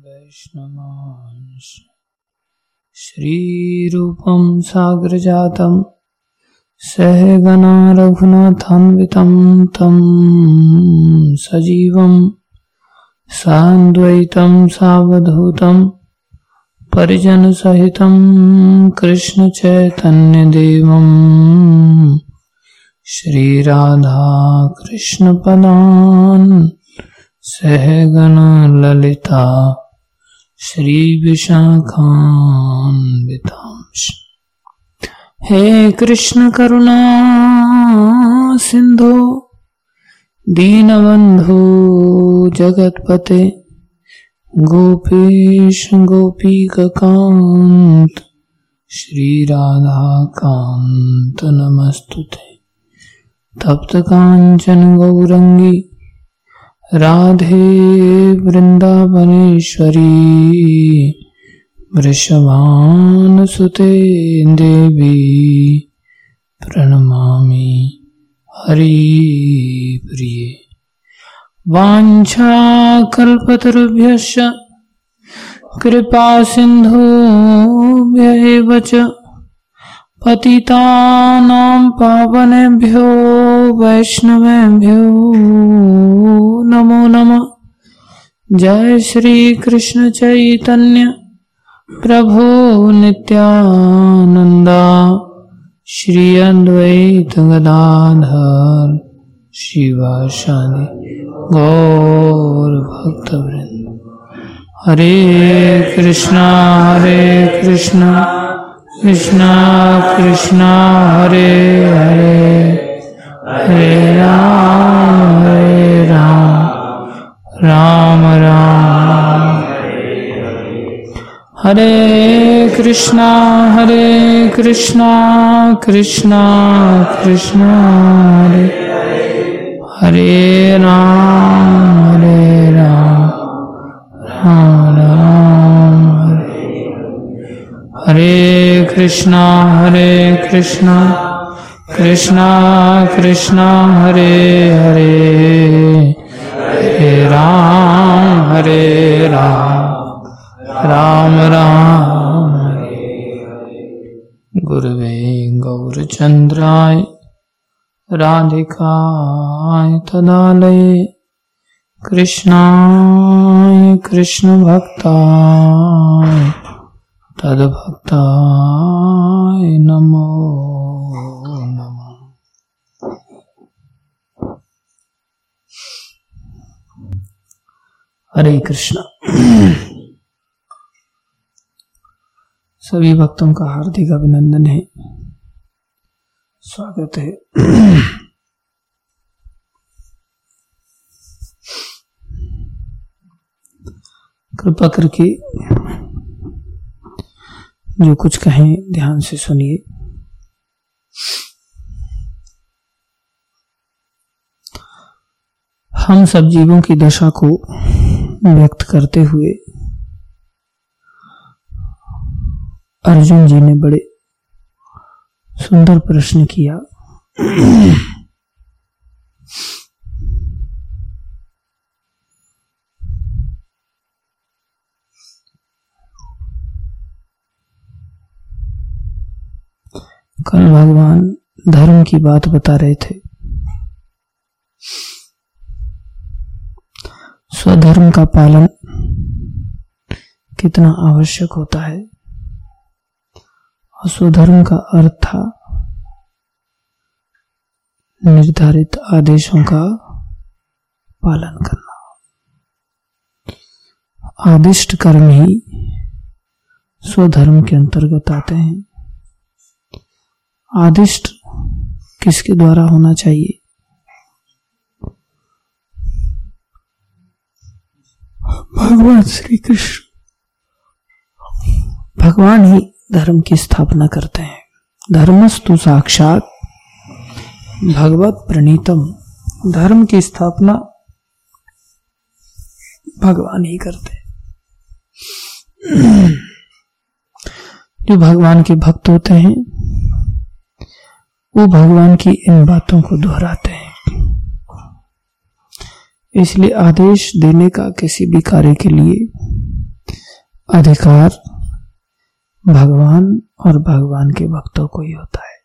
वैष्णवांश श्रीरूपं साग्रजातं सहगना रघुनाथान्वितं तं सजीवं सान्द्वैतं सावधूतं परिजनसहितं कृष्णचैतन्यदेवं श्रीराधा कृष्णपदान् सहगना ललिता श्रीविशाखान्वितांश। हे कृष्ण करुणा सिंधु दीनबंधु जगतपते गोपेश गोपीकांत श्रीराधाकांत नमस्तुते। तप्त कांचन गौरंगी राधे वृंदावनेश्वरी वृषभानुसुते देवी प्रणमामि हरिप्रिये। वाञ्छाकल्पतरुभ्यश्च कृपा सिन्धुभ्य एव च पतितानां पावनेभ्यो वैष्णवेभ्यो नमो नमः। जय श्री कृष्ण चैतन्य प्रभु नित्यानंदा श्री अद्वैत गदाधर शिवासादि गौर भक्तवृंद। हरे कृष्णा कृष्णा कृष्णा हरे हरे हरे राम राम राम हरे कृष्णा कृष्णा कृष्णा हरे हरे राम राम राम हरे कृष्णा कृष्णा कृष्णा हरे हरे हरे राम राम गुरुवे गौरचंद्राय राधिकाय तदालये कृष्णाय कृष्ण भक्ताय तद्भक्ताय नमो नमः। हरे कृष्णा। सभी भक्तों का हार्दिक अभिनंदन है, स्वागत है। कृपा करके जो कुछ कहें ध्यान से सुनिए। हम सब जीवों की दशा को व्यक्त करते हुए अर्जुन जी ने बड़े सुंदर प्रश्न किया। कल भगवान धर्म की बात बता रहे थे। स्वधर्म का पालन कितना आवश्यक होता है और स्वधर्म का अर्थ था निर्धारित आदेशों का पालन करना। आदिष्ट कर्म ही स्वधर्म के अंतर्गत आते हैं। आदिष्ट किसके द्वारा होना चाहिए? भगवान श्री कृष्ण। भगवान ही धर्म की स्थापना करते हैं। धर्मस्तु साक्षात भगवत प्रणीतम। धर्म की स्थापना भगवान ही करते हैं। जो भगवान के भक्त होते हैं वो भगवान की इन बातों को दोहराते हैं। इसलिए आदेश देने का किसी भी कार्य के लिए अधिकार भगवान और भगवान के भक्तों को ही होता है।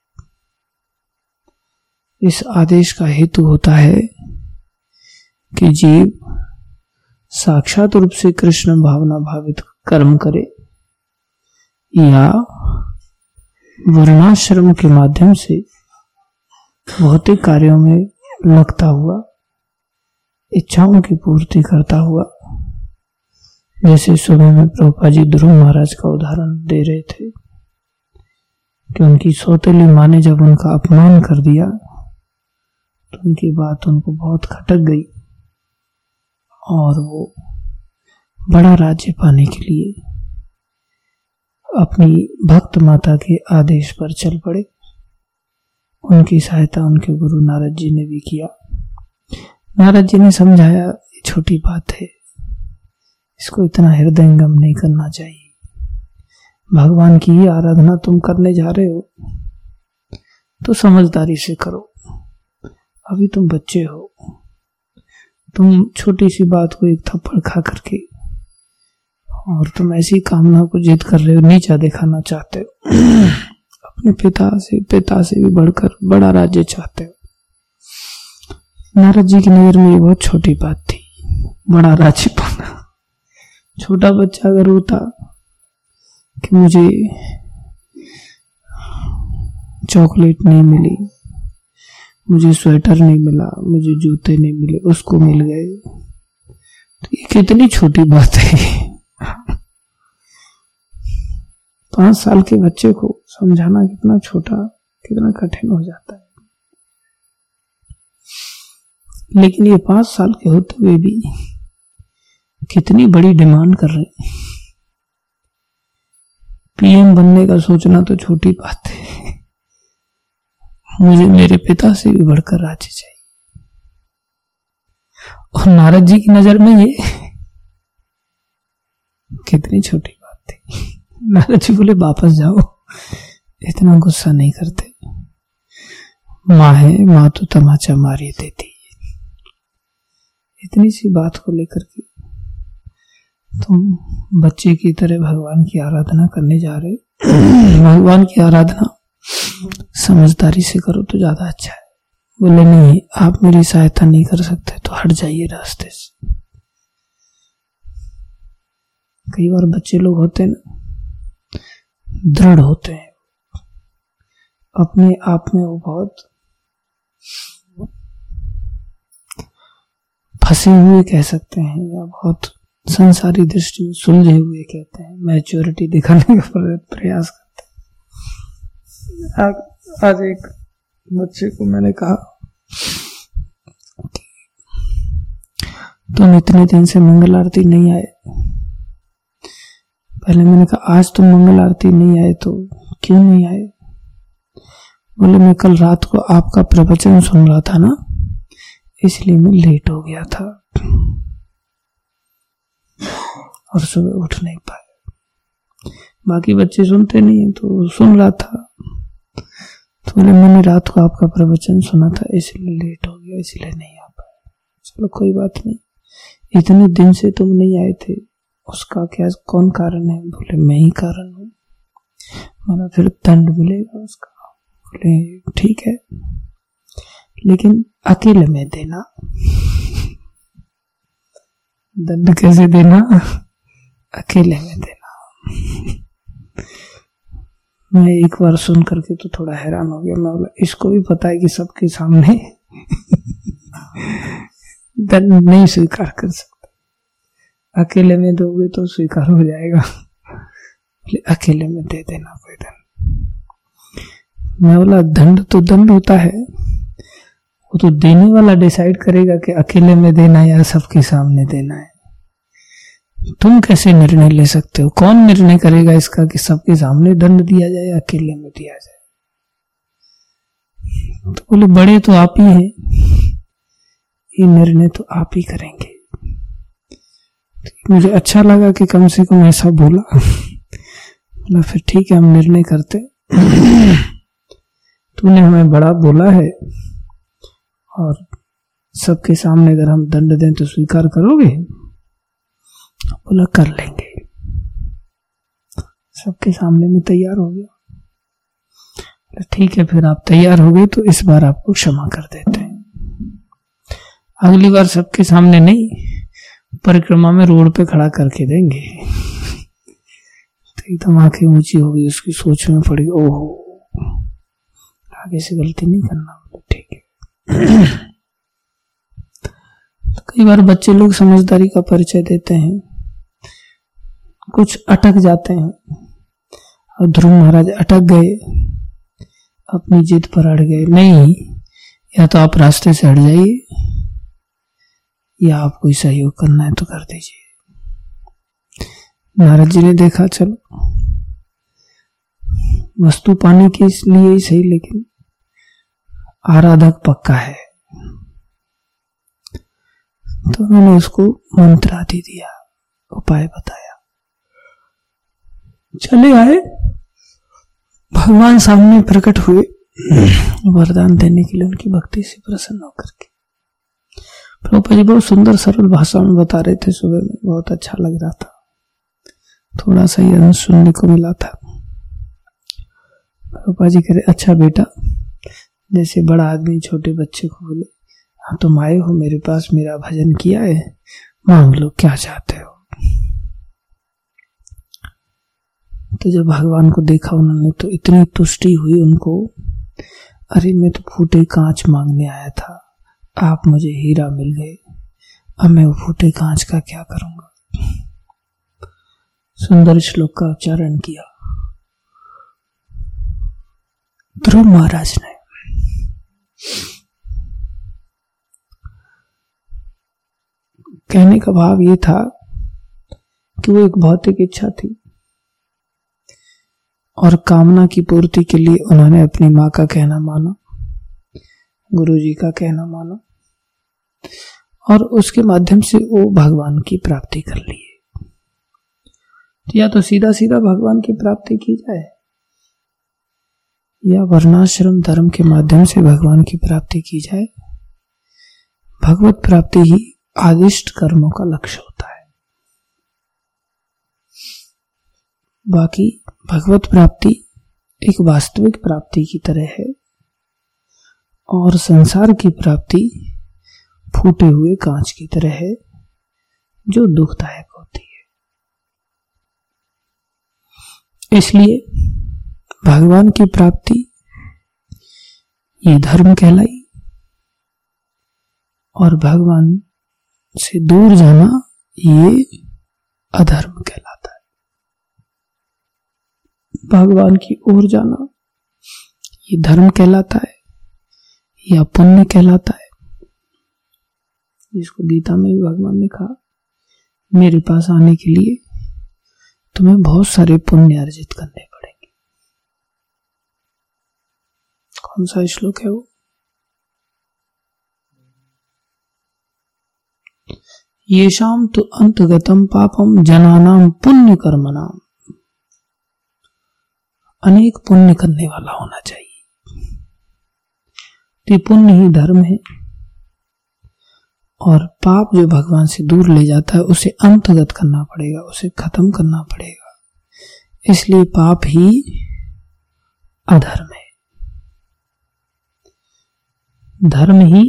इस आदेश का हेतु होता है कि जीव साक्षात रूप से कृष्ण भावना भावित कर्म करे या वर्णाश्रम के माध्यम से भौतिक कार्यों में लगता हुआ इच्छाओं की पूर्ति करता हुआ, जैसे सुबह में प्रभुपाद जी ध्रुव महाराज का उदाहरण दे रहे थे कि उनकी सौतेली माँ ने जब उनका अपमान कर दिया तो उनकी बात उनको बहुत खटक गई और वो बड़ा राज्य पाने के लिए अपनी भक्त माता के आदेश पर चल पड़े। उनकी सहायता उनके गुरु नारद जी ने भी किया। नारद जी ने समझाया, ये छोटी बात है, इसको इतना हृदयंगम नहीं करना चाहिए। भगवान की ही आराधना तुम करने जा रहे हो तो समझदारी से करो। अभी तुम बच्चे हो, तुम छोटी सी बात को एक थप्पड़ खा करके और तुम ऐसी कामना को जिद कर रहे हो, नीचा दिखाना चाहते हो, अपने पिता से भी बढ़कर बड़ा राज्य चाहते हो। नारद जी की नजर में ये बहुत छोटी बात थी, बड़ा राज्य पाना। छोटा बच्चा अगर होता कि मुझे चॉकलेट नहीं मिली, मुझे स्वेटर नहीं मिला, मुझे जूते नहीं मिले, उसको मिल गए, तो ये कितनी छोटी बात है। 5 साल के बच्चे को समझाना कितना कितना कठिन हो जाता है। लेकिन ये 5 साल के होते हुए भी कितनी बड़ी डिमांड कर रहे हैं। पीएम बनने का सोचना तो छोटी बात है, मुझे मेरे पिता से भी बढ़कर राज्य चाहिए। और नारद जी की नजर में ये कितनी छोटी बात थी। नारद जी बोले वापस जाओ, इतना गुस्सा नहीं करते। माँ है, माँ तो तमाचा मारी देती है। इतनी सी बात को लेकर के तुम बच्चे की तरह भगवान की आराधना करने जा रहे। भगवान की आराधना समझदारी से करो तो ज्यादा अच्छा है। बोले नहीं, आप मेरी सहायता नहीं कर सकते तो हट जाइए रास्ते से। कई बार बच्चे लोग होते हैं ना, दृढ़ होते हैं, अपने आप में वो बहुत फंसे हुए कह सकते हैं, या बहुत संसारी दृष्टि में सुलझे हुए कहते हैं, मैच्योरिटी दिखाने का प्रयास करते हैं। आज एक बच्चे को मैंने कहा, तुम इतने दिन से मंगल आरती नहीं आए। पहले मैंने कहा आज तुम मंगल आरती नहीं आए तो क्यों नहीं आए? बोले मैं कल रात को आपका प्रवचन सुन रहा था ना, इसलिए मैं लेट हो गया था और सुबह उठ नहीं पाए। बाकी बच्चे सुनते नहीं है तो सुन रहा था, तो बोले मैंने रात को आपका प्रवचन सुना था इसलिए लेट हो गया, इसलिए नहीं आ पाया। चलो कोई बात नहीं, इतने दिन से तुम नहीं आए थे, उसका क्या कौन कारण है? बोले मैं ही कारण हूं। माना फिर दंड मिलेगा उसका। बोले ठीक है, लेकिन अकेले में देना। दंड कैसे देना? अकेले में देना। मैं एक बार सुन करके तो थोड़ा हैरान हो गया। मैं बोला इसको भी पता है कि सबके सामने दंड नहीं स्वीकार कर सकते, अकेले में दोगे तो स्वीकार हो जाएगा। अकेले में दे देना कोई दंड। मैं बोला दंड तो दंड होता है, वो तो देने वाला डिसाइड करेगा कि अकेले में देना है या सबके सामने देना है। तुम कैसे निर्णय ले सकते हो? कौन निर्णय करेगा इसका कि सबके सामने दंड दिया जाए या अकेले में दिया जाए? तो बोले बड़े तो आप ही हैं, ये निर्णय तो आप ही करेंगे। मुझे अच्छा लगा कि कम से कम ऐसा बोला। बोला फिर ठीक है, हम निर्णय करते। तूने हमें बड़ा बोला है और सबके सामने अगर हम दंड दें तो स्वीकार करोगे? बोला कर लेंगे। सबके सामने में तैयार हो गया। ठीक है, फिर आप तैयार हो गए तो इस बार आपको क्षमा कर देते हैं, अगली बार सबके सामने नहीं, परिक्रमा में रोड पे खड़ा करके देंगे। तो एकदम आंखें ऊंची हो गई, उसकी सोच में पड़ी, ओहो आगे से गलती नहीं करना। ठीक है। तो कई बार बच्चे लोग समझदारी का परिचय देते हैं, कुछ अटक जाते हैं, और ध्रुव महाराज अटक गए, अपनी जिद पर अड़ गए। नहीं, या तो आप रास्ते से हट जाइए, या आप कोई सहयोग करना है तो कर दीजिए। नारद जी ने देखा, चलो वस्तु पाने के लिए ही सही, लेकिन आराधक पक्का है, तो उन्होंने उसको मंत्र आदि दिया, उपाय बताया, चले आए। भगवान सामने प्रकट हुए वरदान देने के लिए, उनकी भक्ति से प्रसन्न होकर के। प्रभुपाद जी बहुत सुंदर सरल भाषा में बता रहे थे, सुबह में बहुत अच्छा लग रहा था, थोड़ा सा ही अंश सुनने को मिला था। प्रभुपाद जी कह रहे, अच्छा बेटा, जैसे बड़ा आदमी छोटे बच्चे को बोले, हाँ तुम आए हो मेरे पास, मेरा भजन किया है, मांग लो क्या चाहते हो। तो जब भगवान को देखा उन्होंने तो इतनी तुष्टि हुई उनको, अरे मैं तो फूटे कांच मांगने आया था, आप मुझे हीरा मिल गए, अब मैं वो फूटे कांच का क्या करूंगा। सुंदर श्लोक का उच्चारण किया ध्रुव महाराज ने। कहने का भाव ये था कि वो एक भौतिक इच्छा थी, और कामना की पूर्ति के लिए उन्होंने अपनी मां का कहना माना, गुरुजी का कहना माना, और उसके माध्यम से वो भगवान की प्राप्ति कर ली। या तो सीधा सीधा भगवान की प्राप्ति की जाए, या वर्णाश्रम धर्म के माध्यम से भगवान की प्राप्ति की जाए। भगवत प्राप्ति ही आदिष्ट कर्मों का लक्ष्य होता है। बाकी भगवत प्राप्ति एक वास्तविक प्राप्ति की तरह है, और संसार की प्राप्ति फूटे हुए कांच की तरह है, जो दुखदायक होती है। इसलिए भगवान की प्राप्ति ये धर्म कहलाई, और भगवान से दूर जाना ये अधर्म कहलाता है। भगवान की ओर जाना ये धर्म कहलाता है या पुण्य कहलाता है, जिसको गीता में भी भगवान ने कहा, मेरे पास आने के लिए तुम्हें बहुत सारे पुण्य अर्जित करने पड़ेंगे। कौन सा श्लोक है वो? येषाम तु अंतगतम पापम जनानाम पुण्य कर्मणाम। अनेक पुण्य करने वाला होना चाहिए। तो पुण्य ही धर्म है, और पाप जो भगवान से दूर ले जाता है उसे अंतगत करना पड़ेगा, उसे खत्म करना पड़ेगा। इसलिए पाप ही अधर्म है, धर्म ही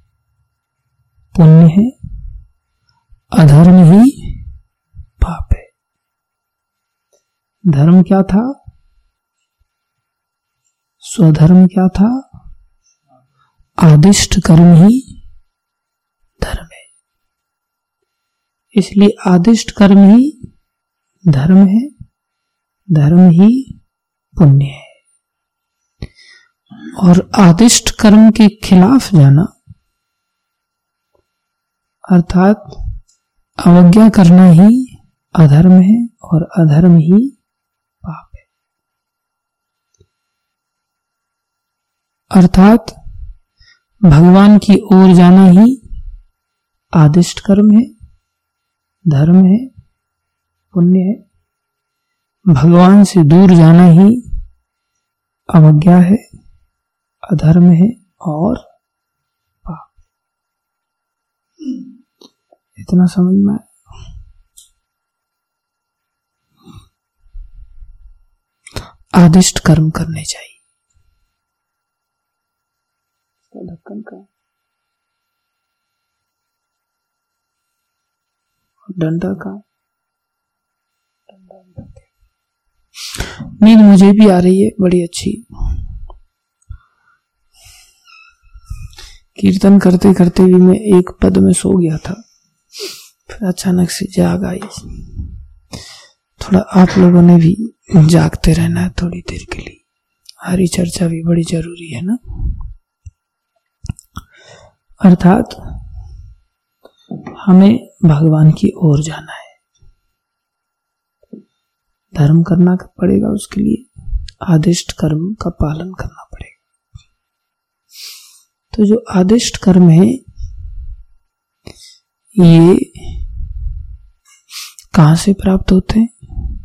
पुण्य है, अधर्म ही पाप है। धर्म क्या था? स्वधर्म क्या था? आदिष्ट कर्म ही धर्म है। इसलिए आदिष्ट कर्म ही धर्म है, धर्म ही पुण्य है। और आदिष्ट कर्म के खिलाफ जाना अर्थात अवज्ञा करना ही अधर्म है, और अधर्म ही पाप है। अर्थात भगवान की ओर जाना ही आदिष्ट कर्म है, धर्म है, पुण्य है। भगवान से दूर जाना ही अवज्ञा है, अधर्म है और पाप। इतना समझ में आया? आदिष्ट कर्म करने चाहिए। ढक्कन का डंडा का नींद मुझे भी आ रही है बड़ी अच्छी। कीर्तन करते करते भी मैं एक पद में सो गया था, फिर अचानक से जाग आई। थोड़ा आप लोगों ने भी जागते रहना है थोड़ी देर के लिए, हरी चर्चा भी बड़ी जरूरी है ना। अर्थात हमें भगवान की ओर जाना है, धर्म करना पड़ेगा, उसके लिए आदिष्ट कर्म का पालन करना पड़ेगा। तो जो आदिष्ट कर्म है ये कहां से प्राप्त होते हैं?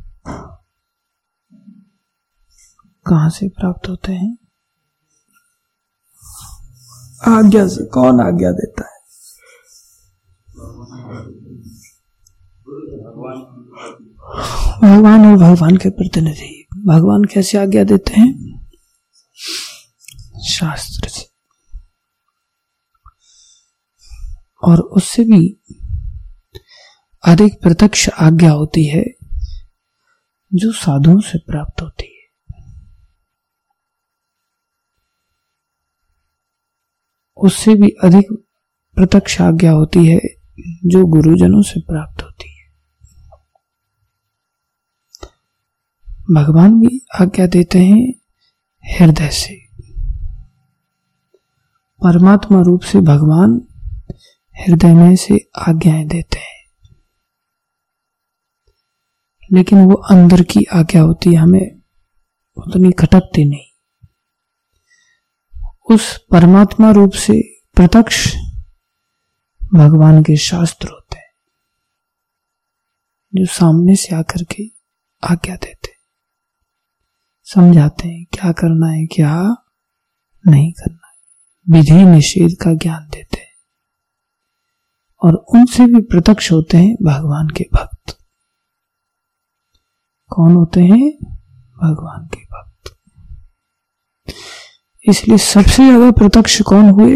कहां से प्राप्त होते हैं? आज्ञा से। कौन आज्ञा देता है? भगवान और भगवान के प्रतिनिधि। भगवान कैसे आज्ञा देते हैं? शास्त्र से। और उससे भी अधिक प्रत्यक्ष आज्ञा होती है जो साधुओं से प्राप्त होती है। उससे भी अधिक प्रत्यक्ष आज्ञा होती है जो गुरुजनों से प्राप्त होती है। भगवान भी आज्ञा देते हैं हृदय से। परमात्मा रूप से भगवान हृदय में से आज्ञाएं देते हैं, लेकिन वो अंदर की आज्ञा होती है, हमें उतनी खटकती नहीं। उस परमात्मा रूप से प्रत्यक्ष भगवान के शास्त्र होते हैं जो सामने से आकर के आज्ञा देते, समझाते हैं क्या करना है क्या नहीं करना है, विधि निषेध का ज्ञान देते हैं। और उनसे भी प्रत्यक्ष होते हैं भगवान के भक्त। कौन होते हैं? भगवान के भक्त। इसलिए सबसे ज्यादा प्रत्यक्ष कौन हुए?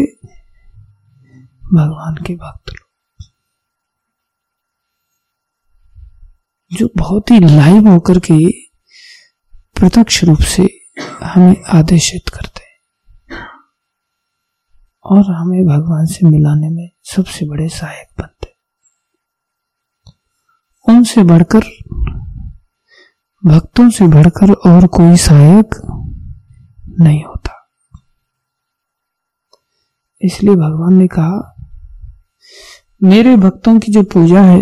भगवान के भक्त लोग, जो बहुत ही लाइव होकर के प्रत्यक्ष रूप से हमें आदेशित करते हैं और हमें भगवान से मिलाने में सबसे बड़े सहायक बनते। उनसे बढ़कर, भक्तों से बढ़कर और कोई सहायक नहीं होता। इसलिए भगवान ने कहा मेरे भक्तों की जो पूजा है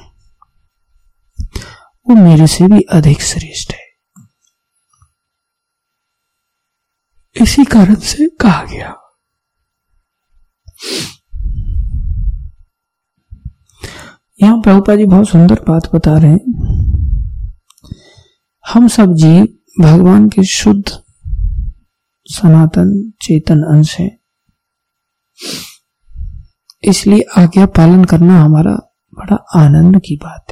वो मेरे से भी अधिक श्रेष्ठ है। इसी कारण से कहा गया। यहां प्रभुपाद जी बहुत सुंदर बात बता रहे हैं। हम सब जीव भगवान के शुद्ध सनातन चेतन अंश हैं, इसलिए आज्ञा पालन करना हमारा बड़ा आनंद की बात है।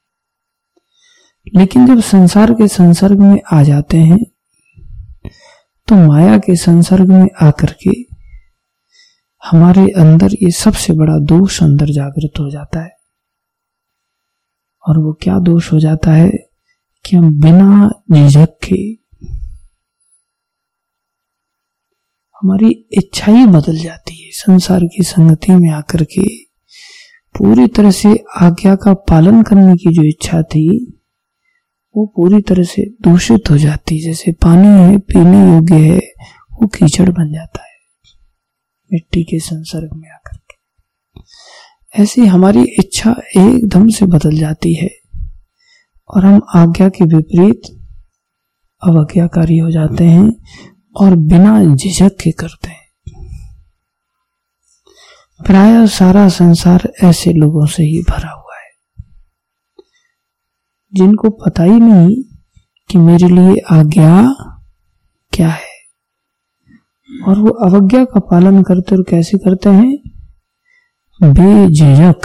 लेकिन जब संसार के संसर्ग में आ जाते हैं तो माया के संसर्ग में आकर के हमारे अंदर ये सबसे बड़ा दोष अंदर जागृत हो जाता है। और वो क्या दोष हो जाता है कि हम बिना झिझक के, हमारी इच्छा ही बदल जाती है। संसार की संगति में आकर के पूरी तरह से आज्ञा का पालन करने की जो इच्छा थी वो पूरी तरह से दूषित हो जाती। जैसे पानी है, पीने योग्य है, वो कीचड़ बन जाता है मिट्टी के संसर्ग में आकर के। ऐसी हमारी इच्छा एकदम से बदल जाती है और हम आज्ञा के विपरीत अवज्ञाकारी हो जाते हैं और बिना झिझक के करते हैं। प्रायः सारा संसार ऐसे लोगों से ही भरा हुआ है जिनको पता ही नहीं कि मेरे लिए आज्ञा क्या है, और वो अवज्ञा का पालन करते और कैसे करते हैं? बेझिझक।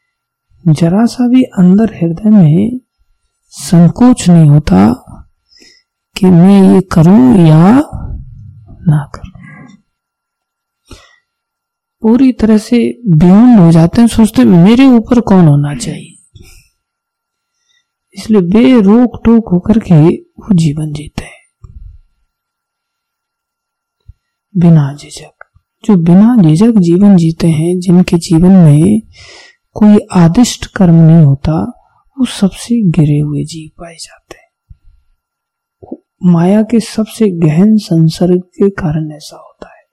जरा सा भी अंदर हृदय में संकोच नहीं होता कि मैं ये करूं या ना करूं। पूरी तरह से बियॉन्ड हो जाते हैं, सोचते मेरे ऊपर कौन होना चाहिए। इसलिए बेरोक टोक होकर के वो जीवन जीते हैं बिना झिझक। जो बिना झिझक जीवन जीते हैं, जिनके जीवन में कोई आदिष्ट कर्म नहीं होता, वो सबसे गिरे हुए जीव पाए जाते हैं। माया के सबसे गहन संसर्ग के कारण ऐसा होता है।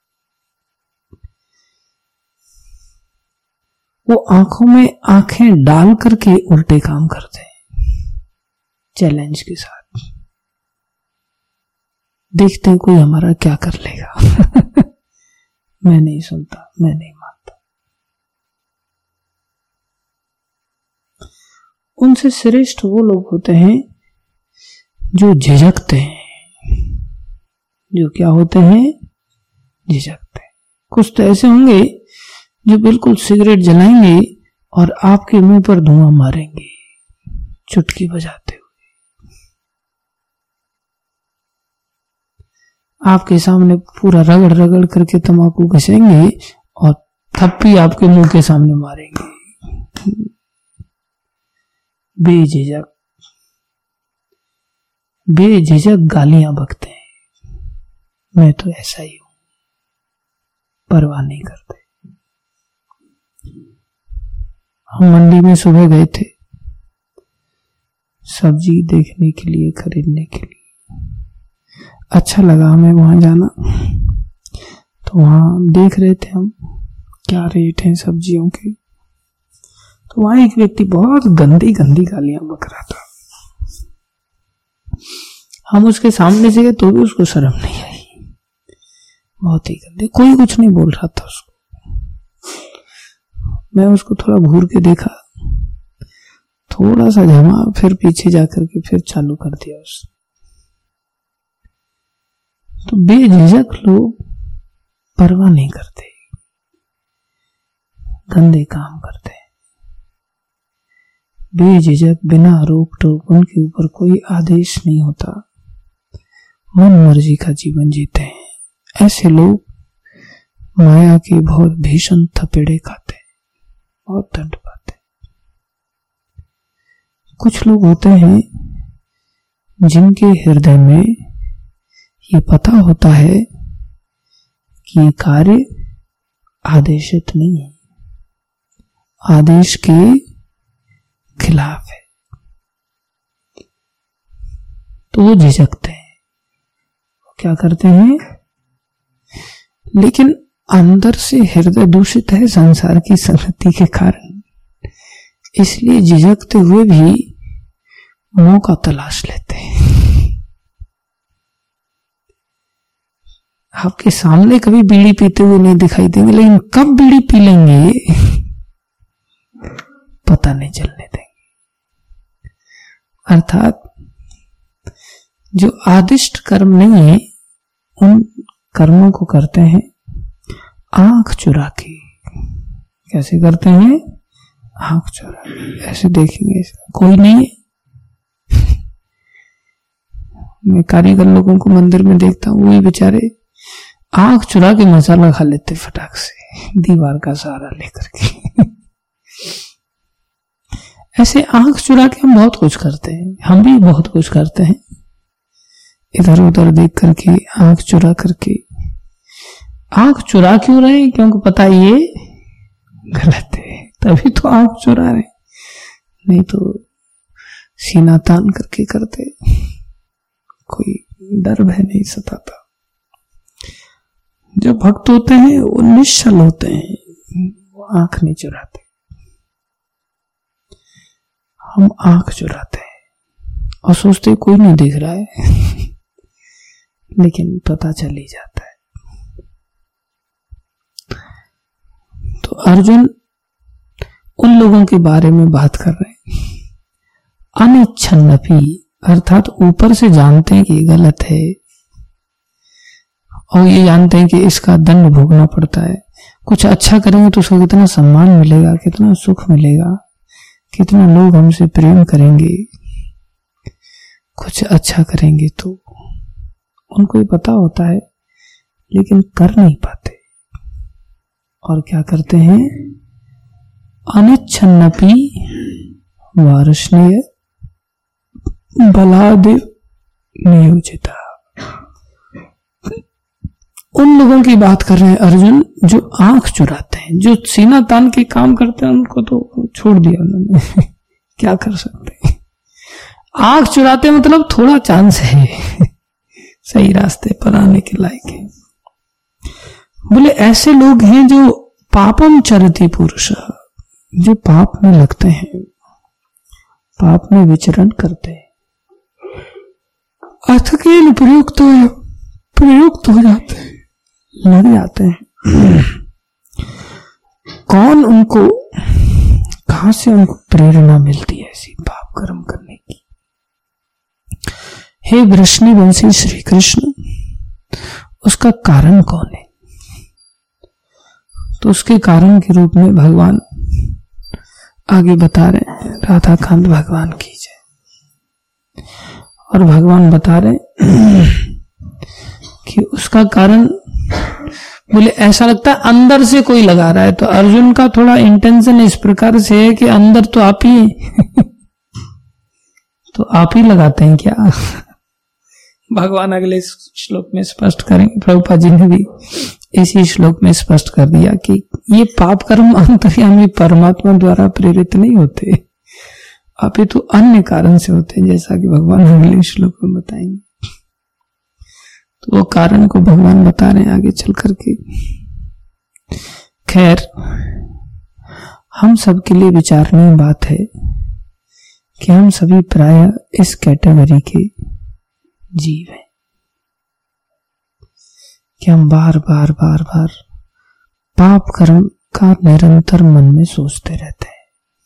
वो आंखों में आंखें डाल करके उल्टे काम करते हैं चैलेंज के साथ। देखते हैं कोई हमारा क्या कर लेगा। मैं नहीं सुनता, मैं नहीं मानता। उनसे श्रेष्ठ वो लोग होते हैं जो झिझकते हैं। जो क्या होते हैं? झिझकते हैं। कुछ तो ऐसे होंगे जो बिल्कुल सिगरेट जलाएंगे और आपके मुंह पर धुआं मारेंगे चुटकी बजाते हुए। आपके सामने पूरा रगड़ रगड़ करके तंबाकू घसेंगे और थप्पी आपके मुंह के सामने मारेंगे बेझिझक। बेझिझक गालियां बकते हैं, मैं तो ऐसा ही हूं, परवाह नहीं करते। हम मंडी में सुबह गए थे सब्जी देखने के लिए, खरीदने के लिए। अच्छा लगा हमें वहां जाना, तो वहां देख रहे थे हम क्या रेट हैं सब्जियों के। तो वहां एक व्यक्ति बहुत गंदी गंदी गालियां बक रहा था। हम उसके सामने से गए तो भी उसको शर्म नहीं आई, बहुत ही गंदी। कोई कुछ नहीं बोल रहा था उसको। मैं उसको थोड़ा घूर के देखा, थोड़ा सा झमा, फिर पीछे जाकर के फिर चालू कर दिया उसने। तो बेझिझक लोग परवाह नहीं करते, गंदे काम करते हैं। बेझिझक, बिना रोक टोक, उनके ऊपर कोई आदेश नहीं होता, मन मर्जी का जीवन जीते हैं। ऐसे लोग माया के बहुत भीषण थपेड़े खाते हैं, बहुत दंड पाते हैं। कुछ लोग होते हैं जिनके हृदय में ये पता होता है कि ये कार्य आदेशित नहीं है, आदेश के खिलाफ है, तो वो झिझकते हैं। क्या करते हैं? लेकिन अंदर से हृदय दूषित है संसार की संगति के कारण, इसलिए झिझकते हुए भी मौका तलाश लेते हैं। आपके सामने कभी बीड़ी पीते हुए नहीं दिखाई देंगे, लेकिन कब बीड़ी पी लेंगे पता नहीं चलने देंगे। अर्थात जो आदिष्ट कर्म नहीं है, उन कर्मों को करते हैं आंख चुरा के। कैसे करते हैं? आंख चुरा के। ऐसे देखेंगे कोई नहीं है। मैं कारीगर लोगों को मंदिर में देखता हूं, वही बेचारे आंख चुरा के मसाला खा लेते फटाक से, दीवार का सहारा लेकर के। ऐसे आंख चुरा के हम बहुत कुछ करते हैं, हम भी बहुत कुछ करते हैं। इधर उधर देख करके, आंख चुरा करके। आंख चुरा क्यों रहे? क्योंकि पता ये गलत है, तभी तो आंख चुरा रहे, नहीं तो सीना तान करके करते, कोई डर भय नहीं सताता। जो भक्त होते हैं वो निश्चल होते हैं, वो आंख नहीं चुराते। हम आंख चुराते हैं और सोचते कोई नहीं देख रहा है, लेकिन पता चल ही जाता है। तो अर्जुन उन लोगों के बारे में बात कर रहे हैं, अनिच्छन्नपि, अर्थात ऊपर से जानते हैं कि ये गलत है और ये जानते हैं कि इसका दंड भोगना पड़ता है। कुछ अच्छा करेंगे तो उसको कितना सम्मान मिलेगा, कितना सुख मिलेगा, कितना लोग हमसे प्रेम करेंगे। कुछ अच्छा करेंगे तो उनको ही पता होता है, लेकिन कर नहीं पाते। और क्या करते हैं? अनिच्छन्नपि वार्ष्णेय बलादेव नियोजिता। उन लोगों की बात कर रहे हैं अर्जुन जो आंख चुराते हैं, जो सीना तान के काम करते हैं, उनको तो छोड़ दिया उन्होंने। क्या कर सकते हैं? आंख चुराते मतलब थोड़ा चांस है सही रास्ते पर आने के लायक है। बोले ऐसे लोग हैं जो पापम चरति पुरुष, जो पाप में लगते हैं, पाप में विचरण करते हैं, अथकेल प्रयुक्त हो जाते हैं, लग जाते हैं। कौन उनको, कहां से उनको प्रेरणा मिलती है ऐसी पाप कर्म करने की? हे वृष्णिवंशी श्री कृष्ण, उसका कारण कौन है? तो उसके कारण के रूप में भगवान आगे बता रहे हैं, राधा कांत भगवान की जय। और भगवान बता रहे कि उसका कारण, बोले ऐसा लगता है अंदर से कोई लगा रहा है। तो अर्जुन का थोड़ा इंटेंशन इस प्रकार से है कि अंदर तो आप ही तो आप ही लगाते हैं क्या? भगवान अगले श्लोक में स्पष्ट करेंगे, प्रभुपाद जी ने भी इसी श्लोक में स्पष्ट कर दिया कि ये पाप कर्म अंतर्यामी परमात्मा द्वारा प्रेरित नहीं होते, अपितु अन्य कारण से होते हैं, जैसा कि भगवान अगले श्लोक में बताएंगे। तो वो कारण को भगवान बता रहे हैं आगे चल करके। खैर, हम सबके लिए विचारणीय बात है कि हम सभी प्राय इस कैटेगरी के जीव हैं कि हम बार बार पाप कर्म का निरंतर मन में सोचते रहते हैं,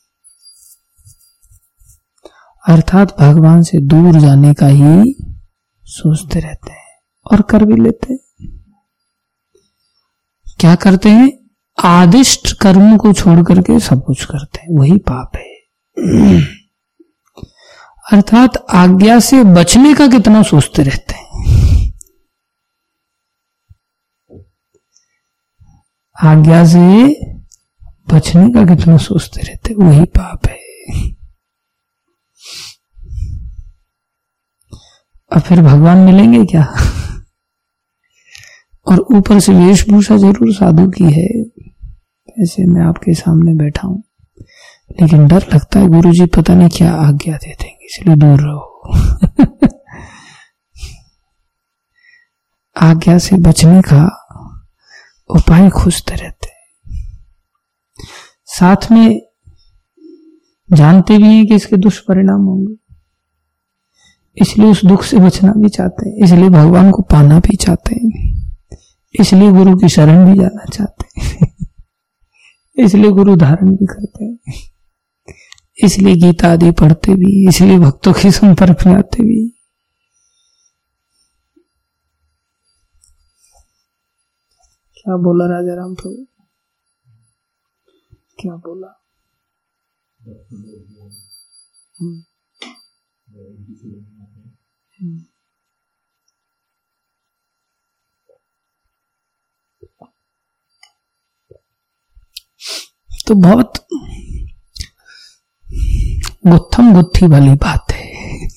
अर्थात भगवान से दूर जाने का ही सोचते रहते हैं और कर भी लेते हैं। क्या करते हैं? आदिष्ट कर्म को छोड़ करके सब कुछ करते हैं, वही पाप है। अर्थात आज्ञा से बचने का कितना सोचते रहते हैं, आज्ञा से बचने का कितना सोचते रहते, वही पाप है। अब फिर भगवान मिलेंगे क्या? और ऊपर से वेशभूषा जरूर साधु की है, ऐसे मैं आपके सामने बैठा हूं, लेकिन डर लगता है गुरुजी पता नहीं क्या आज्ञा दे देंगे, इसलिए दूर रहो। आज्ञा से बचने का उपाय खोजते रहते हैं, साथ में जानते भी हैं कि इसके दुष्परिणाम होंगे, इसलिए उस दुख से बचना भी चाहते हैं, इसलिए भगवान को पाना भी चाहते हैं, इसलिए गुरु की शरण भी जाना चाहते हैं, इसलिए गुरु धारण भी करते हैं, इसलिए गीता आदि पढ़ते भी, इसलिए भक्तों के संपर्क में आते भी। क्या बोला राजा राम प्रभु? क्या बोला? तो बहुत गुत्थम गुत्थी वाली बात है।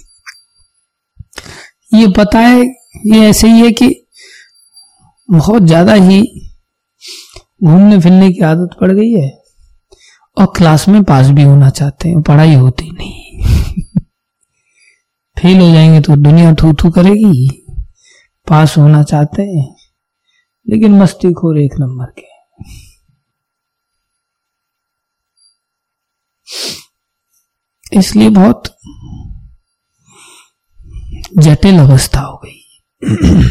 ये पता है, ये ऐसे ही है कि बहुत ज्यादा ही घूमने फिरने की आदत पड़ गई है और क्लास में पास भी होना चाहते हैं, पढ़ाई होती नहीं। फेल हो जाएंगे तो दुनिया थू थू करेगी, पास होना चाहते हैं लेकिन मस्तीखोर एक नंबर के। इसलिए बहुत जटिल अवस्था हो गई।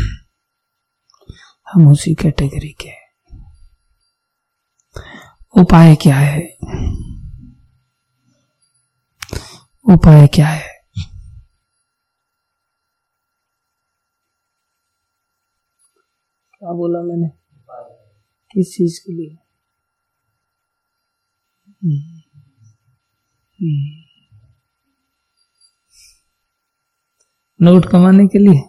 हम उसी कैटेगरी के। उपाय क्या है? उपाय क्या है? क्या बोला मैंने? किस चीज के लिए? नोट कमाने के लिए।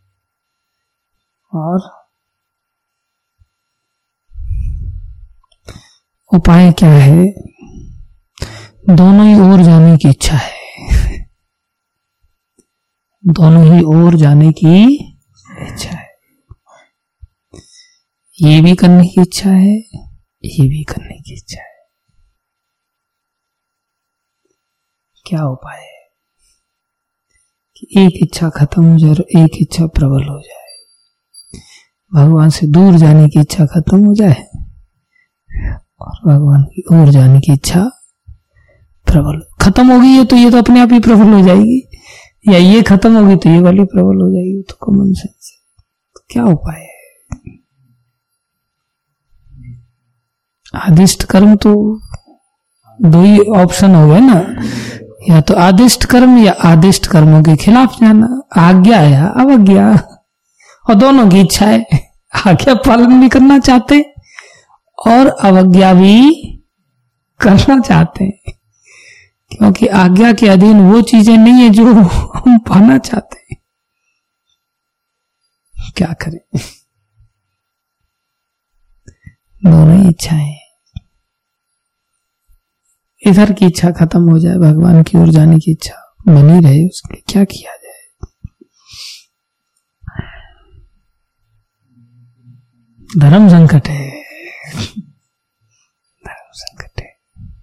और उपाय क्या है? दोनों ही ओर जाने की इच्छा है, दोनों ही ओर जाने की इच्छा है। ये भी करने की इच्छा है, ये भी करने की इच्छा है। क्या उपाय है कि एक इच्छा खत्म हो जाए और एक इच्छा प्रबल हो जाए? भगवान से दूर जाने की इच्छा खत्म हो जाए और भगवान की ओर जाने की इच्छा प्रबल। खत्म होगी ये तो ये तो अपने आप ही प्रबल हो जाएगी, या ये खत्म होगी तो ये वाली प्रबल हो जाएगी। तो कॉमन सेंस है। क्या उपाय है? आदिष्ट कर्म तो दो ही ऑप्शन हो गए ना, या तो आदिष्ट कर्म या आदिष्ट कर्मों के खिलाफ जाना, आज्ञा या अवज्ञा। और दोनों की इच्छा है, आज्ञा पालन भी करना चाहते और अवज्ञा भी करना चाहते हैं, क्योंकि आज्ञा के अधीन वो चीजें नहीं है जो हम पाना चाहते हैं। क्या करें? दोनों ही इच्छाएं। इधर की इच्छा खत्म हो जाए, भगवान की ओर जाने की इच्छा बनी रहे, उसके लिए क्या किया जाए? धर्म संकट है, धर्म संकट है।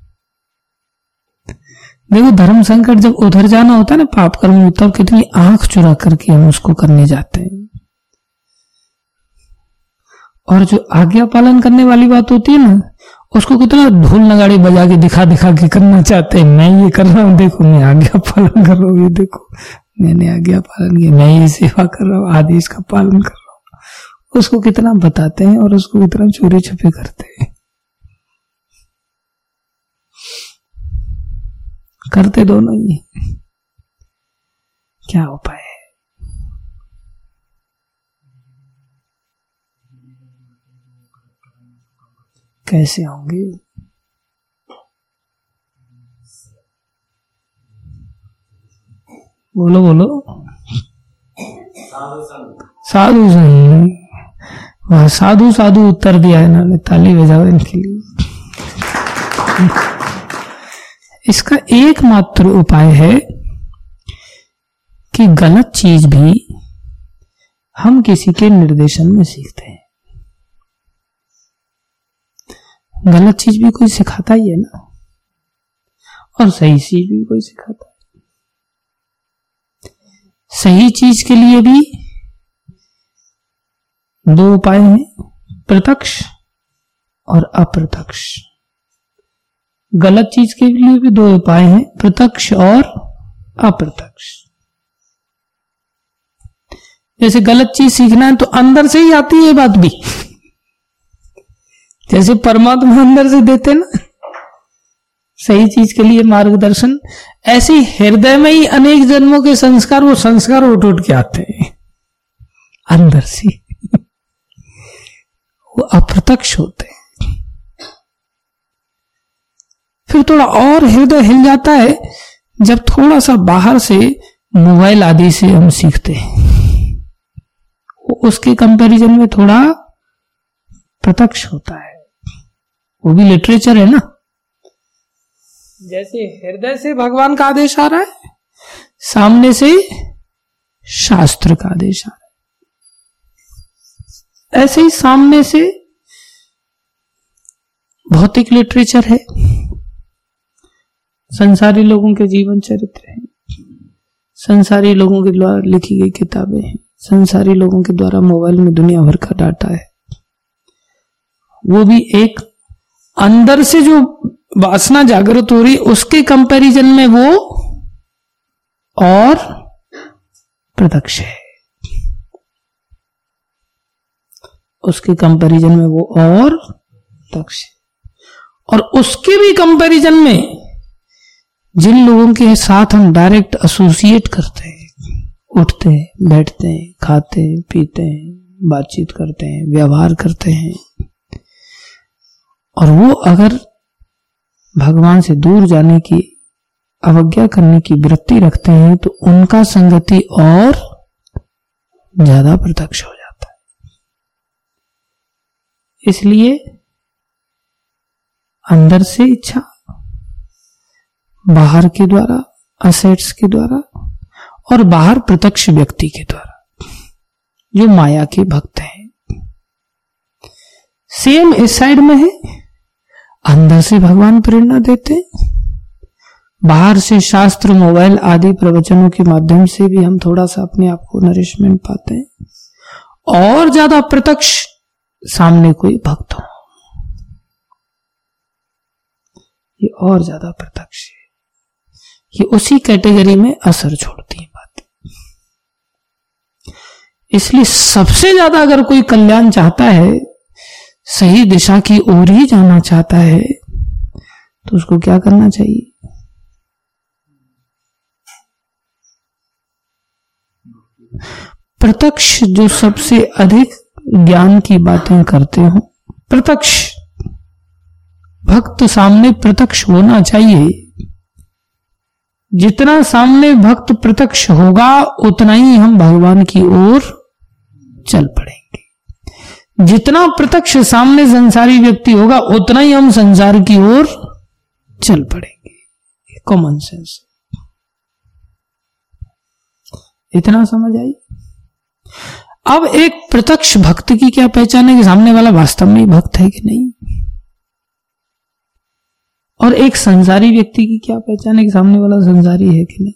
देखो, धर्म संकट जब उधर जाना होता है ना, पाप कर्म में, तब कितनी आंख चुरा करके हम उसको करने जाते हैं। और जो आज्ञा पालन करने वाली बात होती है ना, उसको कितना ढोल नगाड़े बजा के दिखा दिखा के करना चाहते हैं। मैं ये कर रहा हूं, देखो मैं आज्ञा पालन कर रहा हूँ, ये देखो मैंने आज्ञा पालन किया, मैं ये सेवा कर रहा हूँ, आदेश का पालन कर रहा हूँ। उसको कितना बताते हैं और उसको कितना चोरी छुपे करते हैं। करते दोनों ही। क्या उपाय है? कैसे होंगे? बोलो बोलो। साधु संग। वह साधु साधु उत्तर दिया इन्होंने, ताली बजाओ इनके लिए। इसका एकमात्र उपाय है कि गलत चीज भी हम किसी के निर्देशन में सीखते हैं। गलत चीज भी कोई सिखाता ही है ना, और सही चीज भी कोई सिखाता है। सही चीज के लिए भी दो उपाय हैं, प्रत्यक्ष और अप्रत्यक्ष। गलत चीज के लिए भी दो उपाय हैं, प्रत्यक्ष और अप्रत्यक्ष। जैसे गलत चीज सीखना है तो अंदर से ही आती है ये बात भी, जैसे परमात्मा अंदर से देते ना सही चीज के लिए मार्गदर्शन, ऐसे हृदय में ही अनेक जन्मों के संस्कार, वो संस्कार उठ उठ के आते हैं अंदर से। वो अप्रत्यक्ष होते हैं। फिर थोड़ा और हृदय हिल जाता है जब थोड़ा सा बाहर से मोबाइल आदि से हम सीखते हैं, उसके कंपैरिजन में थोड़ा प्रत्यक्ष होता है। वो भी लिटरेचर है ना, जैसे हृदय से भगवान का आदेश आ रहा है, सामने से शास्त्र का आदेश आ रहा है, ऐसे ही सामने से भौतिक लिटरेचर है, संसारी लोगों के जीवन चरित्र है, संसारी लोगों के द्वारा लिखी गई किताबें हैं, संसारी लोगों के द्वारा मोबाइल में दुनिया भर का डाटा है। वो भी एक अंदर से जो वासना जागृत हो रही, उसके कंपैरिजन में वो और प्रत्यक्ष है, उसके कंपैरिजन में वो और प्रत्यक्ष है। और उसके भी कंपैरिजन में जिन लोगों के साथ हम डायरेक्ट एसोसिएट करते हैं, उठते हैं, बैठते हैं, खाते हैं, पीते हैं, बातचीत करते हैं, व्यवहार करते हैं, और वो अगर भगवान से दूर जाने की अवज्ञा करने की वृत्ति रखते हैं तो उनका संगति और ज्यादा प्रत्यक्ष हो जाता है। इसलिए अंदर से इच्छा, बाहर के द्वारा, असेट्स के द्वारा, और बाहर प्रत्यक्ष व्यक्ति के द्वारा, जो माया के भक्त हैं। सेम इस साइड में है, अंदर से भगवान प्रेरणा देते, बाहर से शास्त्र, मोबाइल आदि प्रवचनों के माध्यम से भी हम थोड़ा सा अपने आप को नरिशमेंट पाते हैं, और ज्यादा प्रत्यक्ष सामने कोई भक्त हो, ये और ज्यादा प्रत्यक्ष है। ये उसी कैटेगरी में असर छोड़ती है बातें। इसलिए सबसे ज्यादा अगर कोई कल्याण चाहता है, सही दिशा की ओर ही जाना चाहता है, तो उसको क्या करना चाहिए? प्रत्यक्ष जो सबसे अधिक ज्ञान की बातें करते हो, प्रत्यक्ष भक्त सामने प्रत्यक्ष होना चाहिए। जितना सामने भक्त प्रत्यक्ष होगा उतना ही हम भगवान की ओर चल पड़ेंगे। जितना प्रत्यक्ष सामने संसारी व्यक्ति होगा उतना ही हम संसार की ओर चल पड़ेंगे। कॉमन सेंस, इतना समझ आई। अब एक प्रत्यक्ष भक्त की क्या पहचान है कि सामने वाला वास्तव में भक्त है कि नहीं, और एक संसारी व्यक्ति की क्या पहचान है कि सामने वाला संसारी है कि नहीं।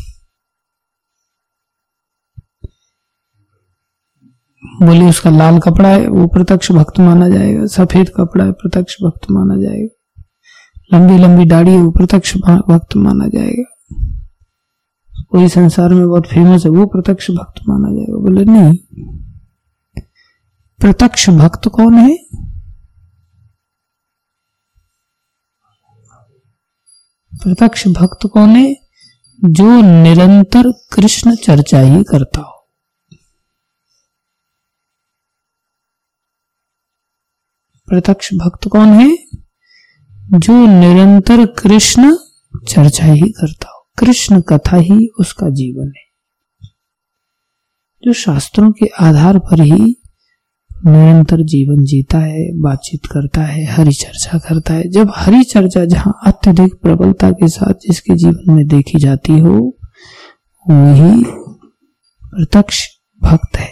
बोले उसका लाल कपड़ा है वो प्रत्यक्ष भक्त माना जाएगा, सफेद कपड़ा है प्रत्यक्ष भक्त माना जाएगा, लंबी लंबी दाढ़ी है वो प्रत्यक्ष भक्त माना जाएगा, कोई संसार में बहुत फेमस है वो प्रत्यक्ष भक्त माना जाएगा। बोले नहीं, प्रत्यक्ष भक्त कौन है? प्रत्यक्ष भक्त कौन है? जो निरंतर कृष्ण चर्चा ही करता हो। प्रत्यक्ष भक्त कौन है? जो निरंतर कृष्ण चर्चा ही करता हो, कृष्ण कथा ही उसका जीवन है, जो शास्त्रों के आधार पर ही निरंतर जीवन जीता है, बातचीत करता है, हरि चर्चा करता है। जब हरि चर्चा जहां अत्यधिक प्रबलता के साथ जिसके जीवन में देखी जाती हो, वही प्रत्यक्ष भक्त है।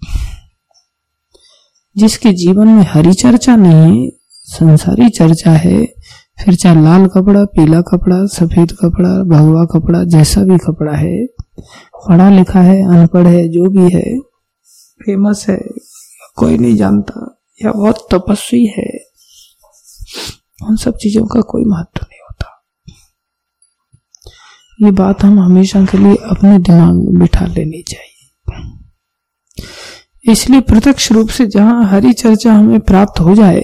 जिसके जीवन में हरि चर्चा नहीं है, संसारी चर्चा है, फिर चाहे लाल कपड़ा, पीला कपड़ा, सफेद कपड़ा, भगवा कपड़ा, जैसा भी कपड़ा है, पढ़ा लिखा है, अनपढ़ है, जो भी है, फेमस है, कोई नहीं जानता, या बहुत तपस्वी है, उन सब चीजों का कोई महत्व नहीं होता। ये बात हम हमेशा के लिए अपने दिमाग में बिठा लेनी चाहिए। इसलिए प्रत्यक्ष रूप से जहां हरि चर्चा हमें प्राप्त हो जाए,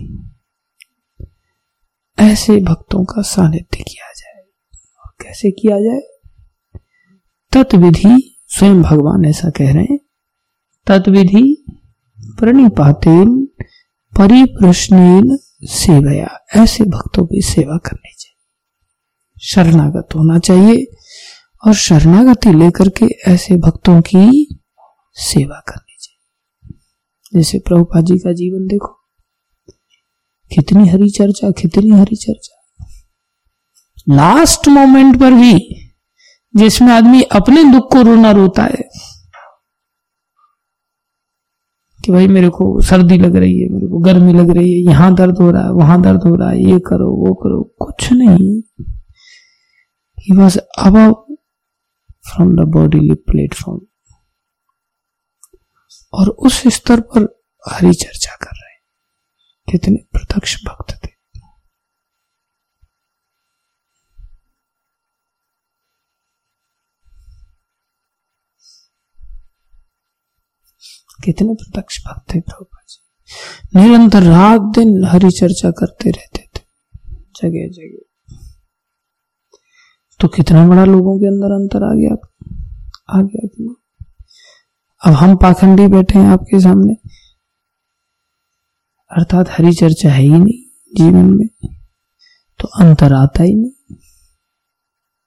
ऐसे भक्तों का सानिध्य किया जाए। और कैसे किया जाए? तत्विधि, स्वयं भगवान ऐसा कह रहे हैं, तत्विधि प्रणिपातेन परिप्रश्नेन सेवया, ऐसे भक्तों की सेवा करनी चाहिए, शरणागत होना चाहिए, और शरणागति लेकर के ऐसे भक्तों की सेवा करनी चाहिए। जैसे प्रभुपाद जी का जीवन देखो, कितनी हरि चर्चा, कितनी हरि चर्चा। लास्ट मोमेंट पर भी जिसमें आदमी अपने दुख को रोना रोता है कि भाई मेरे को सर्दी लग रही है, मेरे को गर्मी लग रही है, यहां दर्द हो रहा है, वहां दर्द हो रहा है, ये करो वो करो, कुछ नहीं। He was above from the bodily platform, और उस स्तर पर हरि चर्चा कर रहे हैं। कितने प्रत्यक्ष भक्त थे। कितने प्रत्यक्ष भक्त थे प्रभुपाद जी, निरंतर रात दिन हरि चर्चा करते रहते थे जगह जगह। तो कितना बड़ा लोगों के अंदर अंतर आ गया कि अब हम पाखंडी बैठे हैं आपके सामने, अर्थात हरि चर्चा है ही नहीं जीवन में, तो अंतर आता ही नहीं।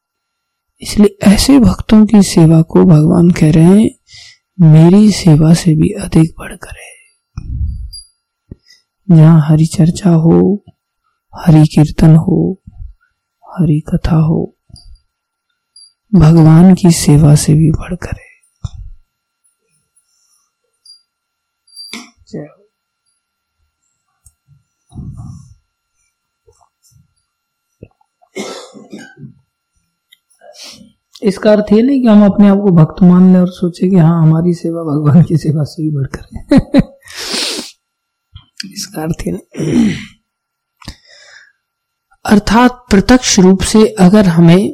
इसलिए ऐसे भक्तों की सेवा को भगवान कह रहे हैं मेरी सेवा से भी अधिक बढ़कर है। जहां हरि चर्चा हो, हरि कीर्तन हो, हरि कथा हो, भगवान की सेवा से भी बढ़कर है। जय हो। इसका अर्थ ये नहीं कि हम अपने आप को भक्त मान लें और सोचे कि हाँ हमारी सेवा भगवान की सेवा से भी बढ़कर है। इसका अर्थ ये नहीं। अर्थात प्रत्यक्ष रूप से अगर हमें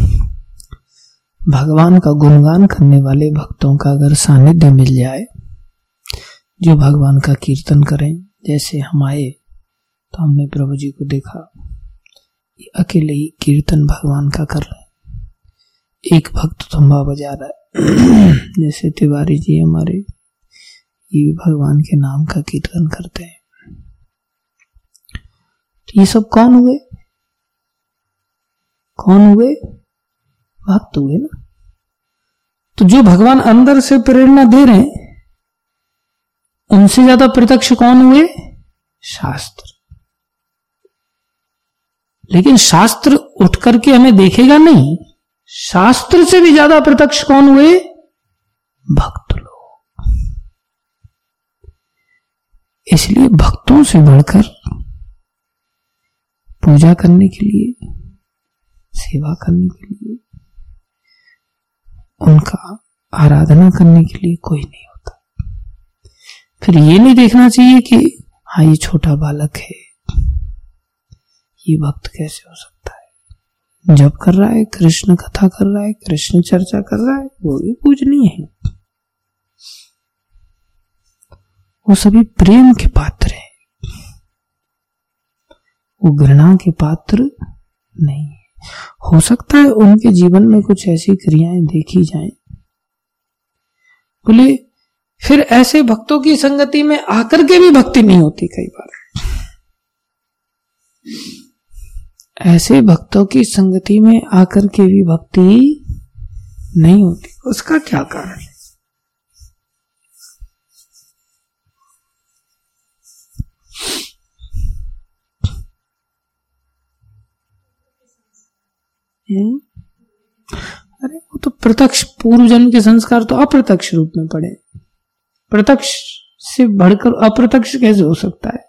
भगवान का गुणगान करने वाले भक्तों का अगर सानिध्य मिल जाए, जो भगवान का कीर्तन करें, जैसे हम आए तो हमने प्रभु जी को देखा अकेले ही कीर्तन भगवान का कर रहे हैं। एक भक्त थंबा बजा रहा है, जैसे तिवारी जी हमारे, ये भी भगवान के नाम का कीर्तन करते हैं। तो ये सब कौन हुए? कौन हुए? भक्त हुए ना। तो जो भगवान अंदर से प्रेरणा दे रहे हैं, उनसे ज्यादा प्रत्यक्ष कौन हुए? शास्त्र। लेकिन शास्त्र उठ करके हमें देखेगा नहीं, शास्त्र से भी ज्यादा प्रत्यक्ष कौन हुए? भक्त लोग। इसलिए भक्तों से बढ़कर पूजा करने के लिए, सेवा करने के लिए, उनका आराधना करने के लिए कोई नहीं होता। फिर ये नहीं देखना चाहिए कि हाँ ये छोटा बालक है, ये भक्त कैसे हो सकता है, जप कर रहा है, कृष्ण कथा कर रहा है, कृष्ण चर्चा कर रहा है, वो भी पूजनीय है। वो सभी प्रेम के पात्र हैं, वो घृणा के पात्र नहीं है। हो सकता है उनके जीवन में कुछ ऐसी क्रियाएं देखी जाएं, बोले फिर ऐसे भक्तों की संगति में आकर के भी भक्ति नहीं होती। कई बार ऐसे भक्तों की संगति में आकर के भी भक्ति नहीं होती। उसका क्या कारण है? अरे वो तो प्रत्यक्ष पूर्व जन्म के संस्कार तो अप्रत्यक्ष रूप में पड़े, प्रत्यक्ष से बढ़कर अप्रत्यक्ष कैसे हो सकता है?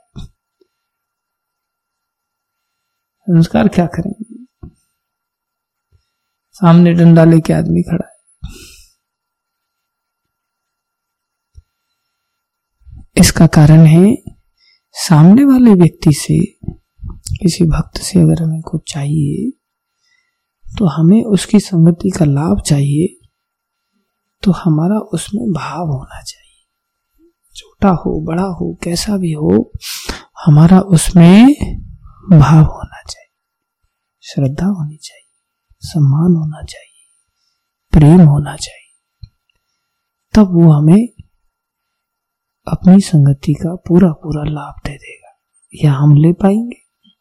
संस्कार क्या करेंगे? सामने डंडा लेके आदमी खड़ा है, इसका कारण है सामने वाले व्यक्ति से, किसी भक्त से अगर हमें कुछ चाहिए तो हमें उसकी संगति का लाभ चाहिए, तो हमारा उसमें भाव होना चाहिए। छोटा हो बड़ा हो कैसा भी हो, हमारा उसमें भाव होना चाहिए, श्रद्धा होनी चाहिए, सम्मान होना चाहिए, प्रेम होना चाहिए। तब वो हमें अपनी संगति का पूरा पूरा लाभ दे देगा, या हम ले पाएंगे।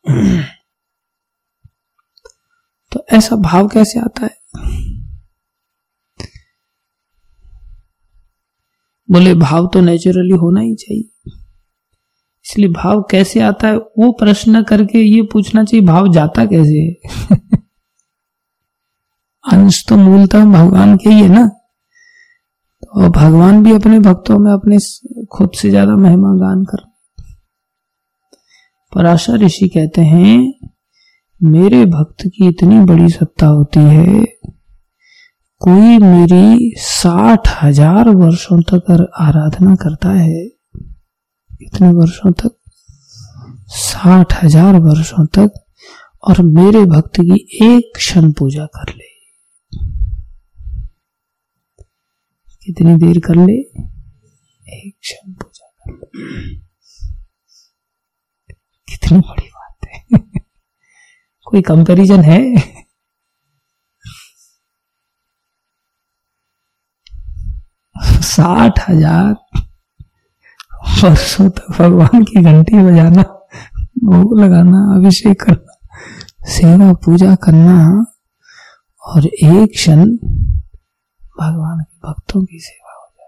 तो ऐसा भाव कैसे आता है? बोले भाव तो नेचुरली होना ही चाहिए। इसलिए भाव कैसे आता है वो प्रश्न करके ये पूछना चाहिए भाव जाता कैसे है? अंश तो मूलतः भगवान के ही है ना। तो भगवान भी अपने भक्तों में अपने खुद से ज्यादा महिमा गान कर। पराशर ऋषि कहते हैं मेरे भक्त की इतनी बड़ी सत्ता होती है, कोई मेरी 60,000 वर्षों तक आराधना करता है। कितने वर्षों तक? 60,000 वर्षों तक, और मेरे भक्त की एक क्षण पूजा कर ले। कितनी देर कर ले? एक क्षण पूजा कर ले। कितनी बड़ी बात है। कोई कंपैरिजन है? साठ 60,000 वर्षों तक भगवान की घंटी बजाना, भोग लगाना, अभिषेक करना, सेवा पूजा करना, और एक क्षण भगवान के भक्तों की सेवा हो जाए।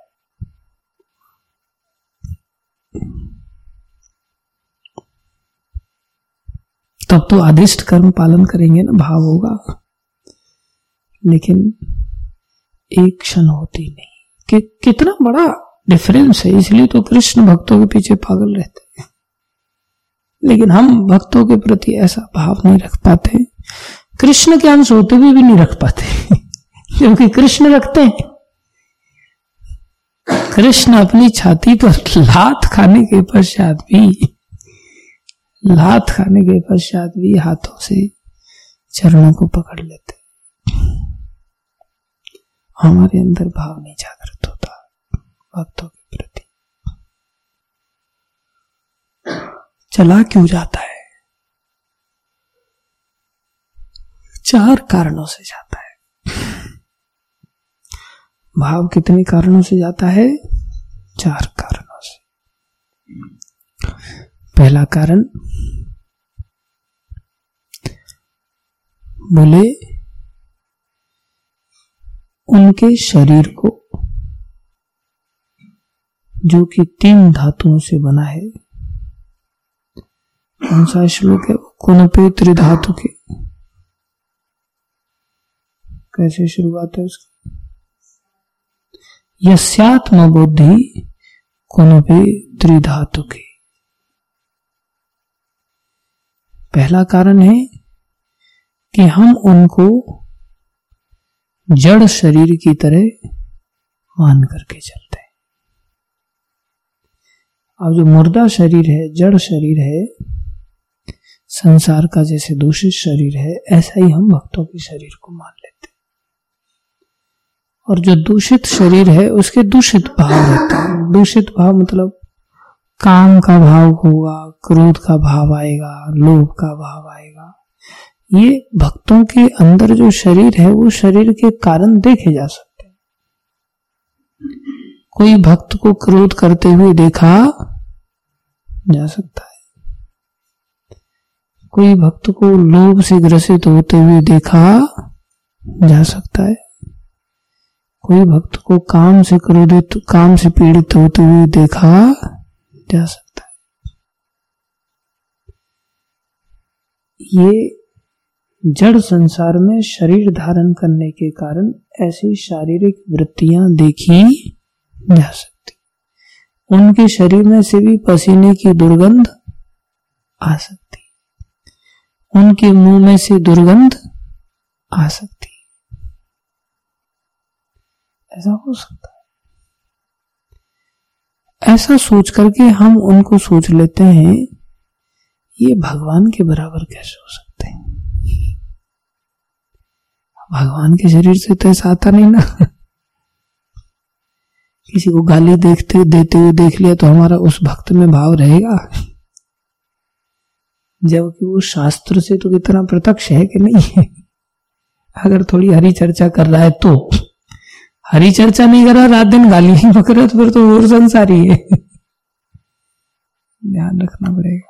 तब तो आदिष्ट कर्म पालन करेंगे ना, भाव होगा, लेकिन एक क्षण होती नहीं। कितना बड़ा डिफरेंस है। इसलिए तो कृष्ण भक्तों के पीछे पागल रहते हैं, लेकिन हम भक्तों के प्रति ऐसा भाव नहीं रख पाते। कृष्ण के अंश होते हुए भी नहीं रख पाते क्योंकि कृष्ण रखते हैं। कृष्ण अपनी छाती पर लात खाने के पश्चात भी हाथों से चरणों को पकड़ लेते। हमारे अंदर भाव नहीं जागृत होता भक्तों के प्रति। चला क्यों जाता है? 4 कारणों से जाता है। भाव कितने कारणों से जाता है? 4 कारणों से। पहला कारण, बोले उनके शरीर को, जो कि 3 धातुओं से बना है। कौन सा श्लोक है? कुनपे त्रिधातु के। कैसे शुरुआत है उसकी? यस्यात्म बुद्धि कुनपे त्रिधातु के। पहला कारण है कि हम उनको जड़ शरीर की तरह मान करके चलते हैं। अब जो मुर्दा शरीर है, जड़ शरीर है, संसार का जैसे दूषित शरीर है, ऐसा ही हम भक्तों के शरीर को मान लेते हैं। और जो दूषित शरीर है उसके दूषित भाव रहते हैं। दूषित भाव मतलब काम का भाव होगा, क्रोध का भाव आएगा, लोभ का भाव आएगा। ये भक्तों के अंदर जो शरीर है वो शरीर के कारण देखे जा सकते हैं। कोई भक्त को क्रोध करते हुए देखा जा सकता है, कोई भक्त को लोभ से ग्रसित होते हुए देखा जा सकता है, कोई भक्त को काम से क्रोधित, काम से पीड़ित होते हुए देखा जा सकता है। ये जड़ संसार में शरीर धारण करने के कारण ऐसी शारीरिक वृत्तियां देखी जा सकती। उनके शरीर में से भी पसीने की दुर्गंध आ सकती, उनके मुंह में से दुर्गंध आ सकती, ऐसा हो सकता है। ऐसा सोच करके हम उनको सोच लेते हैं ये भगवान के बराबर कैसे हो सकते हैं। भगवान के शरीर से तो ऐसा आता नहीं ना। किसी को गाली देते हुए देख लिया तो हमारा उस भक्त में भाव रहेगा, जबकि वो शास्त्र से तो कितना प्रत्यक्ष है कि नहीं है। अगर थोड़ी हरी चर्चा कर रहा है तो, हरी चर्चा नहीं कर रहा, रात दिन गाली ही बक रहा, तो फिर तो और संसारी है। ध्यान रखना पड़ेगा।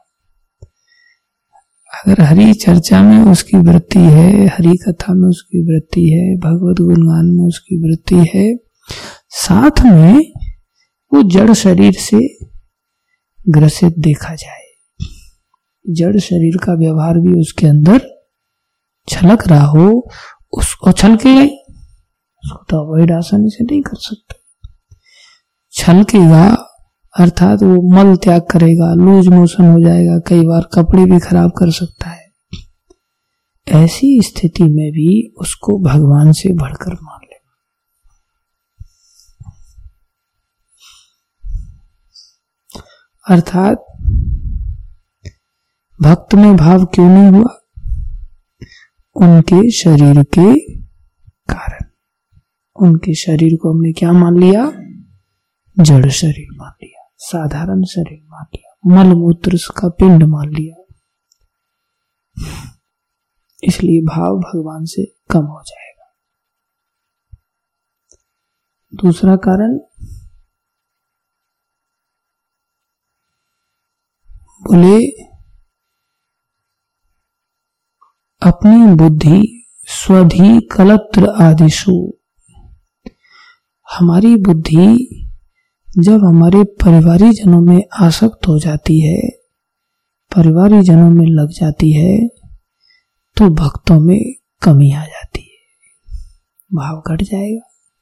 अगर हरी चर्चा में उसकी वृत्ति है, हरी कथा में उसकी वृत्ति है, भगवत गुणगान में उसकी वृत्ति है, साथ में वो जड़ शरीर से ग्रसित देखा जाए, जड़ शरीर का व्यवहार भी उसके अंदर छलक रहा हो, उसको छलकेगा ही, उसको तो अवॉइड आसानी से नहीं कर सकते। छलकेगा अर्थात वो मल त्याग करेगा, लूज मोशन हो जाएगा, कई बार कपड़े भी खराब कर सकता है। ऐसी स्थिति में भी उसको भगवान से बढ़कर मान ले। अर्थात भक्त में भाव क्यों नहीं हुआ? उनके शरीर के कारण। उनके शरीर को हमने क्या मान लिया? जड़ शरीर मान लिया, साधारण शरीर मान लिया, मल मूत्र का पिंड मान लिया। इसलिए भाव भगवान से कम हो जाएगा। दूसरा कारण, बोले अपनी बुद्धि स्वधि कलत्र आदिशु, हमारी बुद्धि जब हमारे परिवारी जनों में आसक्त हो जाती है, परिवारी जनों में लग जाती है, तो भक्तों में कमी आ जाती है, भाव घट जाएगा।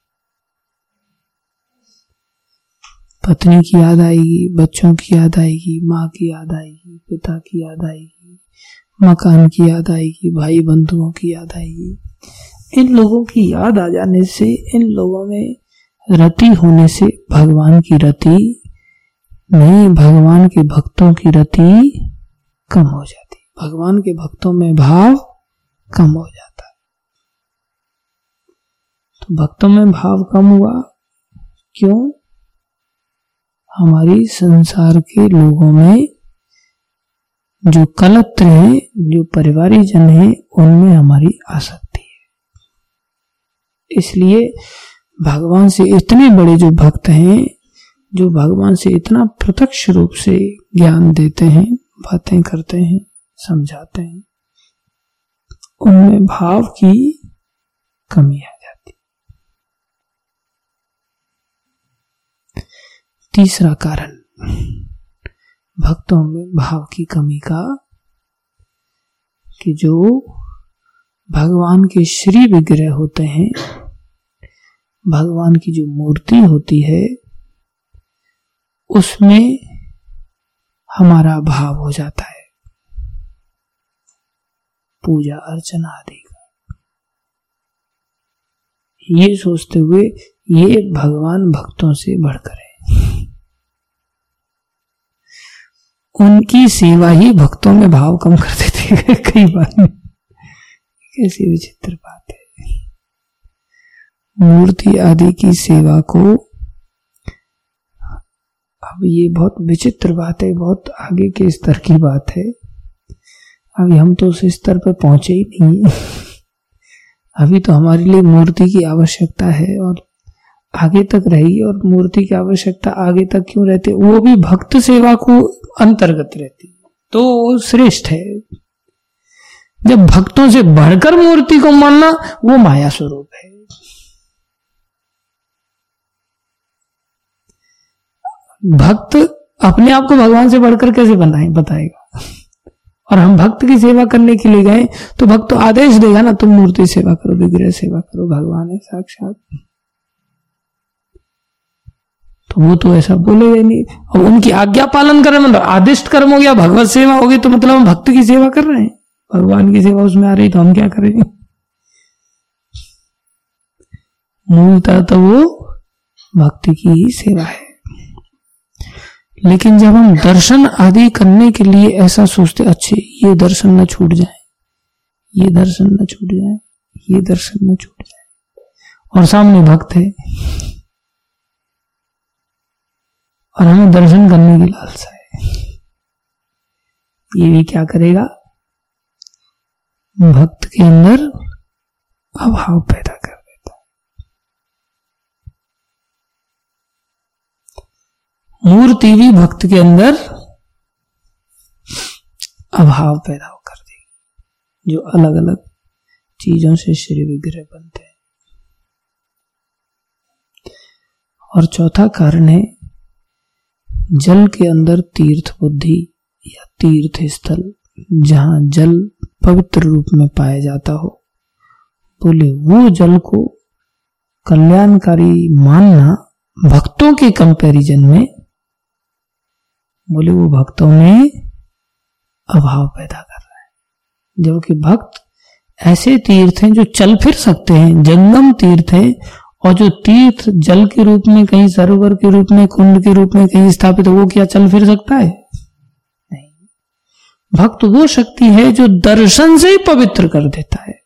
पत्नी की याद आएगी, बच्चों की याद आएगी, माँ की याद आएगी, पिता की याद आएगी, मकान की याद आएगी, भाई बंधुओं की याद आएगी। इन लोगों की याद आ जाने से, इन लोगों में रति होने से भगवान की रति नहीं, भगवान के भक्तों की रति कम हो जाती, भगवान के भक्तों में भाव कम हो जाता है। तो भक्तों में भाव कम हुआ क्यों? हमारी संसार के लोगों में जो कलत्र हैं, जो परिवारी जन हैं, उनमें हमारी आसक्ति है। इसलिए भगवान से इतने बड़े जो भक्त हैं, जो भगवान से इतना प्रत्यक्ष रूप से ज्ञान देते हैं, बातें करते हैं, समझाते हैं, उनमें भाव की कमी आ जाती। तीसरा कारण भक्तों में भाव की कमी का, कि जो भगवान के श्री विग्रह होते हैं, भगवान की जो मूर्ति होती है, उसमें हमारा भाव हो जाता है पूजा अर्चना आदि का, ये सोचते हुए ये भगवान भक्तों से बढ़कर है, उनकी सेवा ही भक्तों में भाव कम कर देती है कई बार। कैसी विचित्र बात है। मूर्ति आदि की सेवा को, अब ये बहुत विचित्र बात है, बहुत आगे के स्तर की बात है। अभी हम तो उस स्तर पर पहुंचे ही नहीं। अभी तो हमारे लिए मूर्ति की आवश्यकता है और आगे तक रहेगी, और मूर्ति की आवश्यकता आगे तक क्यों रहती है? वो भी भक्त सेवा को अंतर्गत रहती है, तो श्रेष्ठ है। जब भक्तों से बढ़कर मूर्ति को मानना, वो माया स्वरूप है। भक्त अपने आप को भगवान से बढ़कर कैसे बताएगा? और हम भक्त की सेवा करने के लिए गए तो भक्त तो आदेश देगा ना, तुम मूर्ति सेवा करो, विग्रह सेवा करो, भगवान है साक्षात। तो वो तो ऐसा बोलेगा नहीं। और उनकी आज्ञा पालन कर रहे, मतलब आदिष्ट कर्म हो गया, भगवत सेवा होगी, तो मतलब हम भक्त की सेवा कर रहे हैं, भगवान की सेवा उसमें आ रही, तो हम क्या करेंगे? मूलतः तो वो भक्ति की ही सेवा है। लेकिन जब हम दर्शन आदि करने के लिए ऐसा सोचते, अच्छे ये दर्शन न छूट जाए, ये दर्शन न छूट जाए, ये दर्शन न छूट जाए, और सामने भक्त है और हमें दर्शन करने की लालसा है, ये भी क्या करेगा? भक्त के अंदर अभाव पैदा कर देता है। मूर्ति भी भक्त के अंदर अभाव पैदा कर देगी, जो अलग अलग चीजों से श्री विग्रह बनते हैं। और चौथा कारण है, जल के अंदर तीर्थ बुद्धि या तीर्थ स्थल, जहां जल पवित्र रूप में पाया जाता हो, बोले वो जल को कल्याणकारी मानना भक्तों के कंपैरिजन में, बोले वो भक्तों में अभाव पैदा कर रहा है। जबकि भक्त ऐसे तीर्थ हैं जो चल फिर सकते हैं, जंगम तीर्थ हैं, और जो तीर्थ जल के रूप में, कहीं सरोवर के रूप में, कुंड के रूप में कहीं स्थापित, वो क्या चल फिर सकता है? नहीं। भक्त वो शक्ति है जो दर्शन से ही पवित्र कर देता है,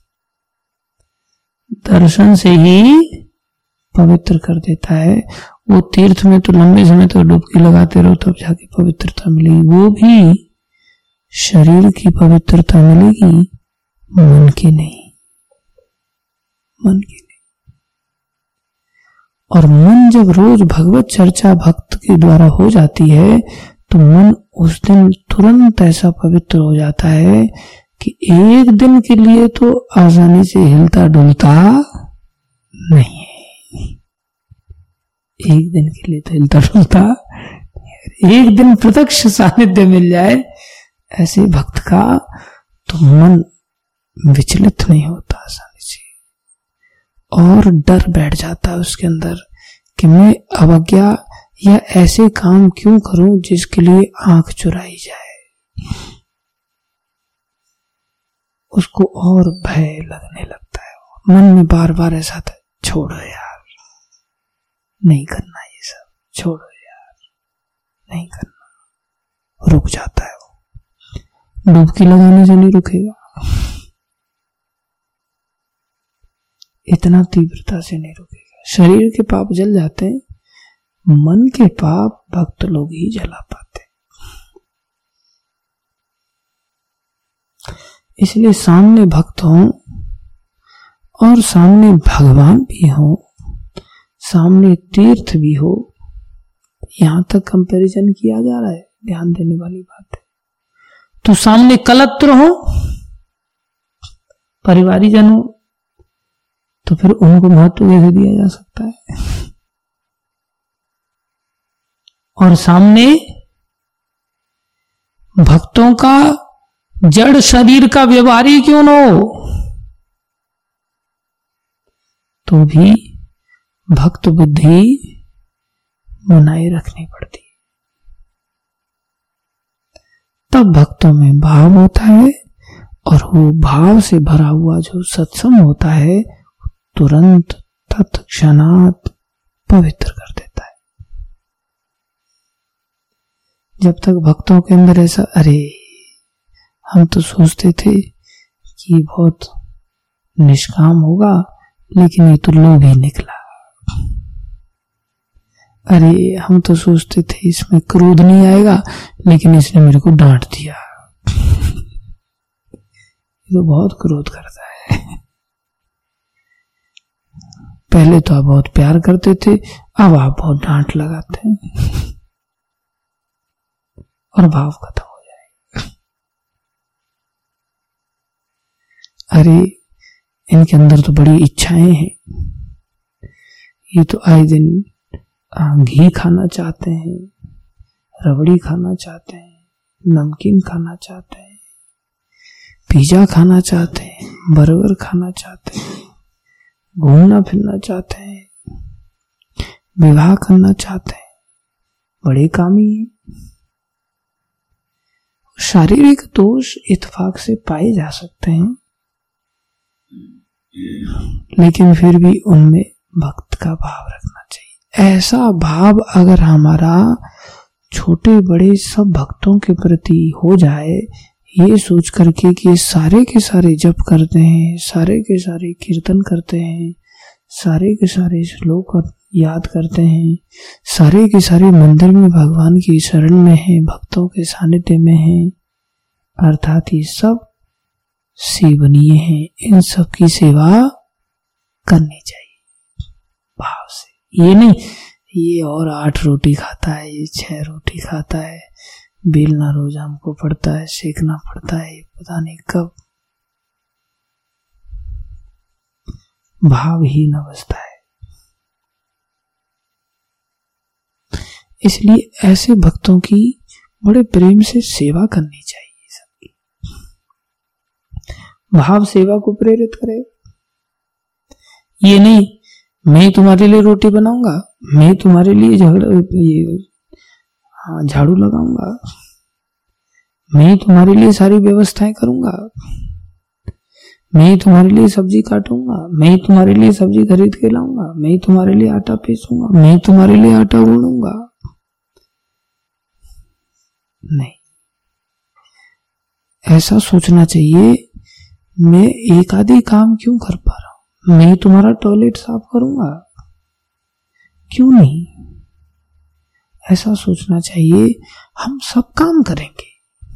दर्शन से ही पवित्र कर देता है। वो तीर्थ में तो लंबे समय तो डुबकी लगाते रहो तब जाके पवित्रता मिलेगी, वो भी शरीर की पवित्रता मिलेगी, मन की नहीं, मन की नहीं। और मन जब रोज भगवत चर्चा भक्त के द्वारा हो जाती है, तो मन उस दिन तुरंत ऐसा पवित्र हो जाता है कि कि एक दिन के लिए तो आसानी से हिलता डुलता नहीं है, एक दिन के लिए तो हिलता डुलता, एक दिन प्रत्यक्ष सानिध्य मिल जाए ऐसे भक्त का तो मन विचलित नहीं होता आसानी से, और डर बैठ जाता है उसके अंदर कि मैं अवज्ञा या ऐसे काम क्यों करूं जिसके लिए आंख चुराई जाए। उसको और भय लगने लगता है, मन में बार बार ऐसा था, छोड़ो यार, नहीं करना ये सब, छोड़ो यार, नहीं करना। रुक जाता है वो, डुबकी लगाने से नहीं रुकेगा, इतना तीव्रता से नहीं रुकेगा। शरीर के पाप जल जाते हैं, मन के पाप भक्त लोग ही जला पाते। इसलिए सामने भक्त हो और सामने भगवान भी हो, सामने तीर्थ भी हो, यहां तक कंपैरिजन किया जा रहा है, ध्यान देने वाली बात है। तो सामने कलत्र हो, परिवारी जन हो, तो फिर उनको महत्व कैसे दिया जा सकता है। और सामने भक्तों का जड़ शरीर का व्यवहारी क्यों न हो, तो भी भक्त बुद्धि बनाए रखनी पड़ती है। तब भक्तों में भाव होता है, और वो भाव से भरा हुआ जो सत्संग होता है तुरंत तत्क्षणात पवित्र कर देता है। जब तक भक्तों के अंदर ऐसा, अरे हम तो सोचते थे कि बहुत निष्काम होगा, लेकिन ये तो लोभ ही निकला, अरे हम तो सोचते थे इसमें क्रोध नहीं आएगा, लेकिन इसने मेरे को डांट दिया, ये तो बहुत क्रोध करता है। पहले तो आप बहुत प्यार करते थे, अब आप बहुत डांट लगाते हैं, और भाव खत्म हो जाएगा। अरे इनके अंदर तो बड़ी इच्छाएं हैं, ये तो आए दिन घी खाना चाहते हैं, रबड़ी खाना चाहते हैं, नमकीन खाना चाहते हैं, पिज्जा खाना चाहते हैं, बर्गर खाना चाहते हैं, घूमना फिरना चाहते हैं, विवाह करना चाहते हैं, बड़े कामी हैं। शारीरिक दोष इत्तेफाक से पाए जा सकते हैं, लेकिन फिर भी उनमें भक्त का भाव रखना चाहिए। ऐसा भाव अगर हमारा छोटे बड़े सब भक्तों के प्रति हो जाए, ये सोच करके कि सारे के सारे जप करते हैं, सारे के सारे कीर्तन करते हैं, सारे के सारे श्लोक याद करते हैं, सारे के सारे मंदिर में भगवान की शरण में हैं, भक्तों के सानिध्य में हैं, अर्थात ये सब सेवनीय हैं, इन सब की सेवा करनी चाहिए भाव से। ये नहीं ये और 8 रोटी खाता है, ये 6 रोटी खाता है, बेलना रोज हमको पड़ता है, सेकना पड़ता है, पता नहीं कब। भावहीन अवस्था है। इसलिए ऐसे भक्तों की बड़े प्रेम से सेवा करनी चाहिए। सबकी भाव सेवा को प्रेरित करे। ये नहीं मैं तुम्हारे लिए रोटी बनाऊंगा, मैं तुम्हारे लिए झाड़ू लगाऊंगा, मैं तुम्हारे लिए सारी व्यवस्थाएं करूंगा, मैं तुम्हारे लिए सब्जी काटूंगा, मैं तुम्हारे लिए सब्जी खरीद के लाऊंगा, मैं तुम्हारे लिए आटा पीसूंगा, मैं तुम्हारे लिए आटा गूंदूंगा। नहीं, ऐसा सोचना चाहिए मैं एक आधी काम क्यों कर पा रहा हूं, मैं तुम्हारा टॉयलेट साफ करूंगा, क्यों नहीं। ऐसा सोचना चाहिए हम सब काम करेंगे,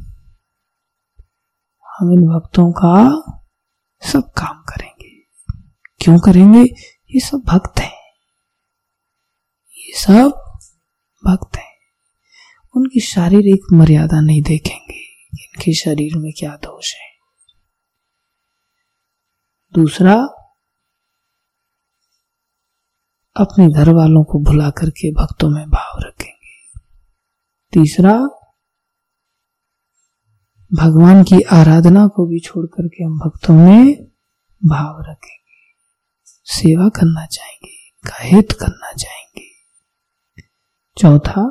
हम इन भक्तों का सब काम करेंगे। क्यों करेंगे, ये सब भक्त हैं, ये सब भक्त हैं। उनकी शारीरिक मर्यादा नहीं देखेंगे, इनके शरीर में क्या दोष है, दूसरा, अपने घर वालों को भुला करके भक्तों में भाव रखेंगे। तीसरा, भगवान की आराधना को भी छोड़ करके हम भक्तों में भाव रखेंगे, सेवा करना चाहेंगे, का हित करना चाहेंगे। चौथा,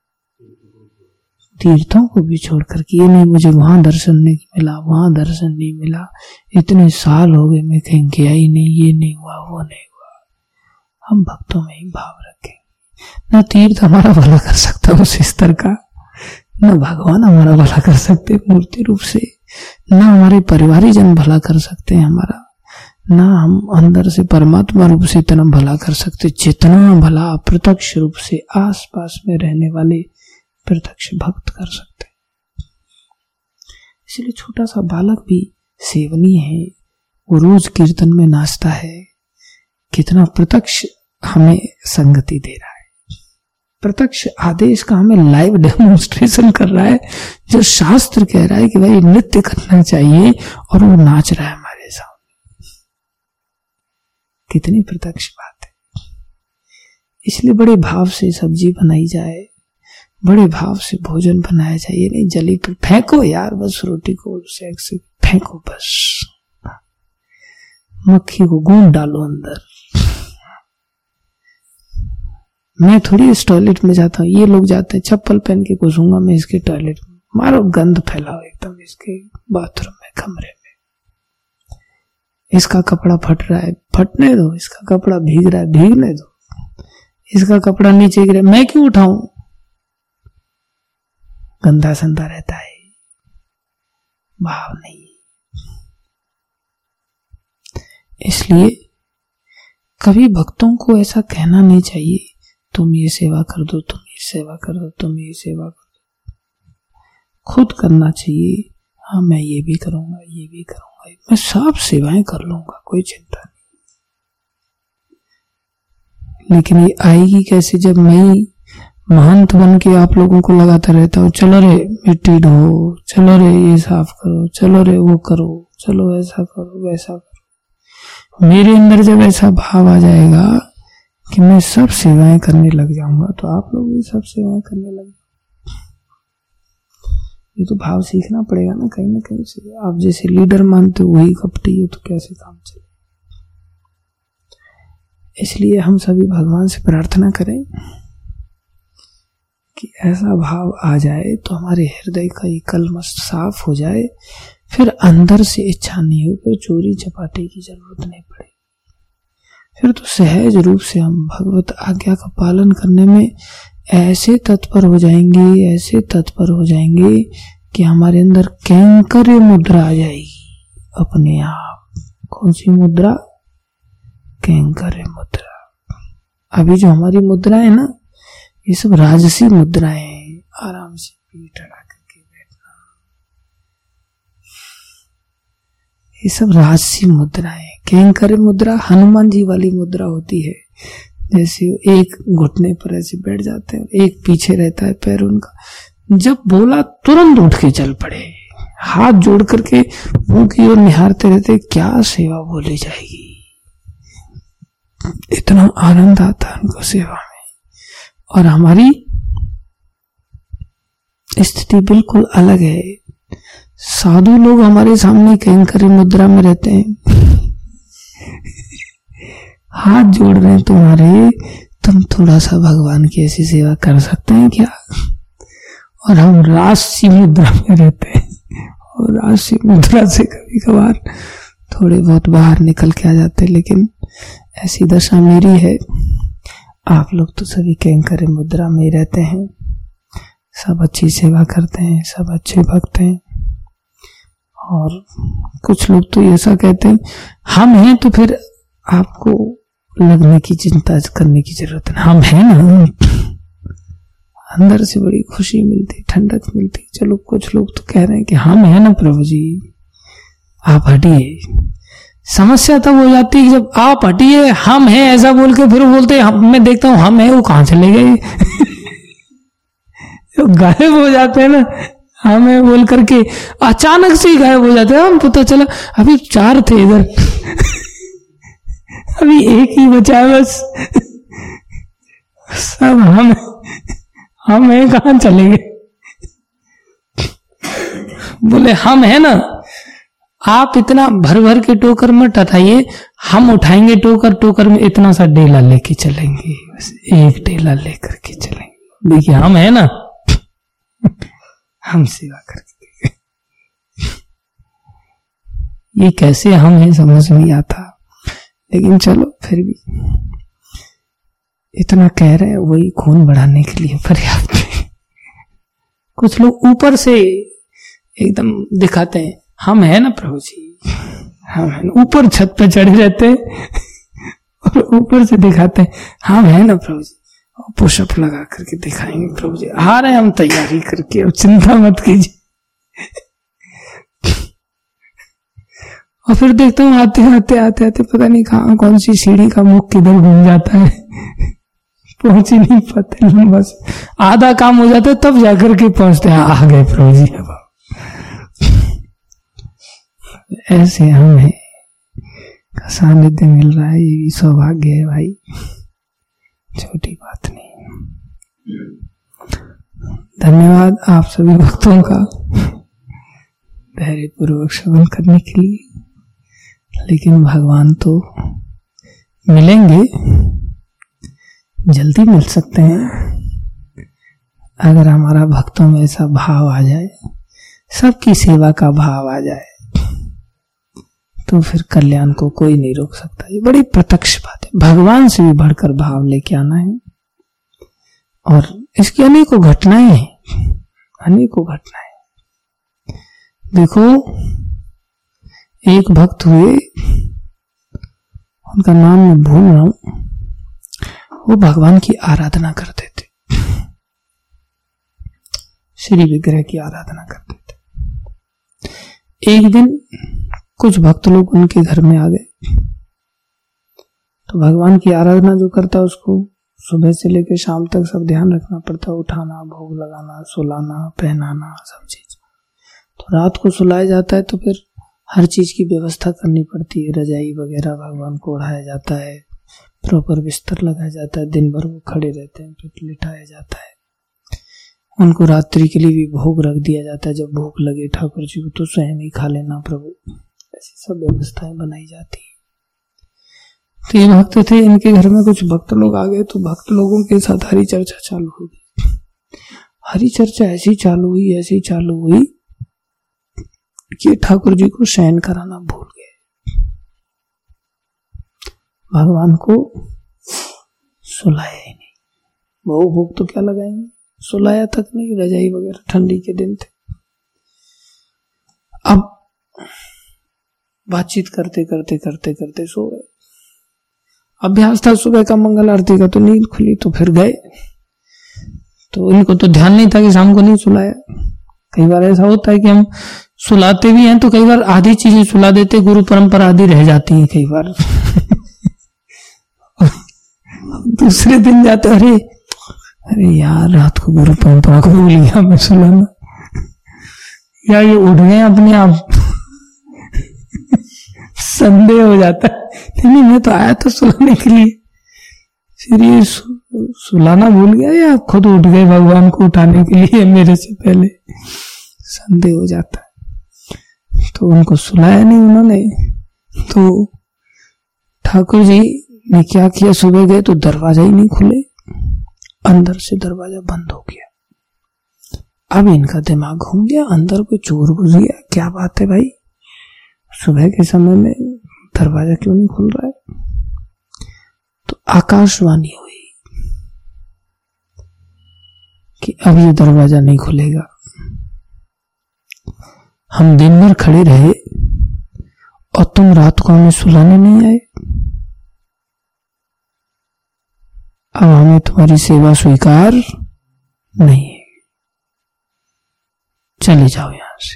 तीर्थों को भी छोड़ करके ये नहीं मुझे वहां दर्शन नहीं मिला, वहां दर्शन नहीं मिला, इतने साल हो गए मैं कहीं गया ही नहीं, ये नहीं हुआ, वो नहीं हुआ। हम भक्तों में ही भाव रखें। न तीर्थ हमारा भला कर सकता उस स्तर का, न भगवान हमारा भला कर सकते मूर्ति रूप से, न हमारे परिवारीजन भला कर सकते हैं हमारा, न हम अंदर से परमात्मा रूप से इतना भला कर सकते जितना भला प्रत्यक्ष रूप से आस पास में रहने वाले प्रत्यक्ष भक्त कर सकते। इसलिए छोटा सा बालक भी सेवनीय है, वो रोज कीर्तन में नाचता है, कितना प्रत्यक्ष हमें संगति दे रहा है, प्रत्यक्ष आदेश का हमें लाइव डेमोन्स्ट्रेशन कर रहा है, जो शास्त्र कह रहा है कि भाई नृत्य करना चाहिए और वो नाच रहा है हमारे सामने। कितनी प्रत्यक्ष बात है। इसलिए बड़े भाव से सब्जी बनाई जाए, बड़े भाव से भोजन बनाया जाए, ये नहीं जली पर फेंको यार, बस रोटी को सेक से फेंको, बस मक्खी को गूंद डालो अंदर। मैं थोड़ी इस टॉयलेट में जाता हूँ, ये लोग जाते हैं चप्पल पहन के, घुसूंगा मैं इसके टॉयलेट में, मारो गंद फैलाओ एकदम इसके बाथरूम में, कमरे में। इसका कपड़ा फट रहा है, फटने दो, इसका कपड़ा भीग रहा है, भीगने दो, इसका कपड़ा नीचे गिरा, मैं क्यों उठाऊं, गंदा संदा रहता है, भाव नहीं। इसलिए कभी भक्तों को ऐसा कहना नहीं चाहिए तुम ये सेवा कर दो, तुम ये सेवा कर दो, तुम ये सेवा कर दो। खुद करना चाहिए, हाँ मैं ये भी करूंगा, ये भी करूंगा, मैं सब सेवाएं कर लूंगा, कोई चिंता नहीं। लेकिन ये आएगी कैसे, जब मैं महंत बन के आप लोगों को लगाता रहता हूँ, चलो रे मिट्टी ढो, चलो रे ये साफ करो, चलो रे वो करो, चलो ऐसा करो वैसा करो। मेरे अंदर जब ऐसा भाव आ जाएगा कि मैं सब सेवाएं करने लग जाऊंगा, तो आप लोग भी सब सेवाएं करने लग जाओ। ये तो भाव सीखना पड़ेगा ना कहीं से। आप जैसे लीडर मानते हो वही कपटी है, तो कैसे काम चले। इसलिए हम सभी भगवान से प्रार्थना करें कि ऐसा भाव आ जाए तो हमारे हृदय का ये कलमश साफ हो जाए, फिर अंदर से इच्छा नहीं हो, फिर चोरी चपाटे की जरूरत नहीं पड़े, फिर तो सहज रूप से हम भगवत आज्ञा का पालन करने में ऐसे तत्पर हो जाएंगे, ऐसे तत्पर हो जाएंगे कि हमारे अंदर कैंकर्य मुद्रा आ जाएगी अपने आप। कौन सी मुद्रा? कैंकर्य मुद्रा। अभी जो हमारी मुद्रा है ना, ये सब राजसी मुद्राएं हैं। आराम से पीठ अड़ा करके बैठना, ये सब राजसी मुद्राएं। कैंकर्य मुद्रा हनुमान जी वाली मुद्रा होती है, जैसे एक घुटने पर ऐसे बैठ जाते हैं, एक पीछे रहता है पैर उनका, जब बोला तुरंत उठ के चल पड़े, हाथ जोड़ करके मुंह की ओर निहारते रहते, क्या सेवा बोली जाएगी। इतना आनंद आता है उनको सेवा में। और हमारी स्थिति बिल्कुल अलग है। साधु लोग हमारे सामने कैंकर्य मुद्रा में रहते हैं, हाथ जोड़ रहे हैं तुम्हारे, तुम थोड़ा सा भगवान की ऐसी सेवा कर सकते हैं क्या? और हम राजसी मुद्रा में रहते हैं, और राजसी मुद्रा से कभी कभार थोड़े बहुत बाहर निकल के आ जाते हैं। लेकिन ऐसी दशा मेरी है, आप लोग तो सभी कैंकर्य मुद्रा में रहते हैं, सब अच्छी सेवा करते हैं, सब अच्छे भक्त हैं। और कुछ लोग तो ऐसा कहते हैं हम हैं तो फिर आपको लगने की चिंता करने की जरूरत नहीं, हम हैं ना। अंदर से बड़ी खुशी मिलती, ठंडक मिलती। चलो कुछ लोग तो कह रहे हैं कि हम हैं ना प्रभु जी, आप हटिए। समस्या तब हो जाती है जब आप हटिए, हम हैं ऐसा बोल के फिर वो बोलते हैं मैं देखता हूं हम हैं, वो कहां चले गए। गायब हो जाते हैं ना, हमें बोल करके अचानक से ही गायब हो जाते हैं। हम पता चला अभी 4 थे इधर, अभी एक ही बचा है बस, सब हम हैं, कहां चलेंगे? बोले हम है ना, आप इतना भर भर के टोकर मत उठाइए, हम उठाएंगे टोकर, टोकर में इतना सा डेला लेके चलेंगे, बस एक डेला लेकर के चलेंगे। देखिए हम है ना, हम सेवा करके ये कैसे हम है समझ नहीं आता, लेकिन चलो फिर भी इतना कह रहे हैं, वही खून बढ़ाने के लिए पर्याप्त है। कुछ लोग ऊपर से एकदम दिखाते हैं, हम है ना प्रभु जी, हम है ना, ऊपर छत पे चढ़े रहते हैं और ऊपर से दिखाते हैं हम है ना प्रभु जी, पुशअप लगा करके दिखाएंगे प्रभु जी, आ रहे हैं हम तैयारी करके, अब चिंता मत कीजिए। और फिर देखता हूँ आते आते आते आते पता नहीं कहाँ कौन सी सीढ़ी का मुख किधर घूम जाता है, पहुंच ही नहीं पाते, बस आधा काम हो जाता है तब जाकर के पहुंचते हैं, आ गए प्रभु जी। अब ऐसे हमें का सानिध्य मिल रहा है, ये भी सौभाग्य है भाई, छोटी बात नहीं। धन्यवाद आप सभी भक्तों का धैर्य पूर्वक श्रवण करने के लिए। लेकिन भगवान तो मिलेंगे, जल्दी मिल सकते हैं अगर हमारा भक्तों में ऐसा भाव आ जाए, सबकी सेवा का भाव आ जाए, तो फिर कल्याण को कोई नहीं रोक सकता। ये बड़ी प्रत्यक्ष बात है, भगवान से भी बढ़कर भाव लेके आना है। और इसकी अनेकों घटनाएं हैं, अनेकों घटनाएं। देखो एक भक्त हुए, उनका नाम मैं भूल रहा हूं, वो भगवान की आराधना करते थे, श्री विग्रह की आराधना करते थे। एक दिन कुछ भक्त लोग उनके घर में आ गए, तो भगवान की आराधना जो करता है उसको सुबह से लेकर शाम तक सब ध्यान रखना पड़ता है, उठाना, भोग लगाना, सुलाना, पहनाना, सब चीज। तो रात को सुलाया जाता है तो फिर हर चीज की व्यवस्था करनी पड़ती है, रजाई वगैरह भगवान को ओढ़ाया जाता है, प्रॉपर बिस्तर लगाया जाता है, दिन भर वो खड़े रहते हैं, फिर लिटाया जाता है। उनको रात्रि के लिए भी भोग रख दिया जाता है, जब भोग लगे ठाकुर जी को तो स्वयं ही खा लेना प्रभु, ऐसी सब व्यवस्थाएं बनाई जाती है। तो ये भक्त थे, इनके घर में कुछ भक्त लोग आ गए, तो भक्त लोगों के साथ हरी चर्चा चालू हो गई। हरी चर्चा ऐसी चालू हुई, ऐसी चालू हुई कि ठाकुर जी को शयन कराना भूल गए, भगवान को सुलाया ही नहीं। वो भोग तो क्या लगाएंगे, सुलाया तक नहीं, रजाई वगैरह, ठंडी के दिन थे। अब बातचीत करते करते करते करते सो गए। अभ्यास था सुबह का मंगल आरती का, तो नींद खुली तो फिर गए। तो इनको तो ध्यान नहीं था कि शाम को नहीं सुलाया। कई बार ऐसा होता है कि हम सुलाते भी हैं तो कई बार आधी चीजें सुला देते, गुरु परंपरा आधी रह जाती है कई बार। दूसरे दिन जाते, अरे यार रात को गुरु परंपरा को भूल गया मैं सुलाना, या ये उठ गए अपने आप। संदेह हो जाता है, नहीं मैं तो आया था सुलाने के लिए, फिर ये सुलाना भूल गया या खुद उठ गए भगवान को उठाने के लिए मेरे से पहले, संदेह हो जाता है। तो उनको सुलाया नहीं उन्होंने। तो ठाकुर जी ने क्या किया, सुबह गए तो दरवाजा ही नहीं खुले, अंदर से दरवाजा बंद हो गया। अब इनका दिमाग घूम गया, अंदर कोई चोर घुस गया, क्या बात है भाई, सुबह के समय में दरवाजा क्यों नहीं खुल रहा है। तो आकाशवाणी हुई कि अब ये दरवाजा नहीं खुलेगा। हम दिन भर खड़े रहे और तुम रात को हमें सुलाने नहीं आए, अब हमें तुम्हारी सेवा स्वीकार नहीं है, चले जाओ यहां से,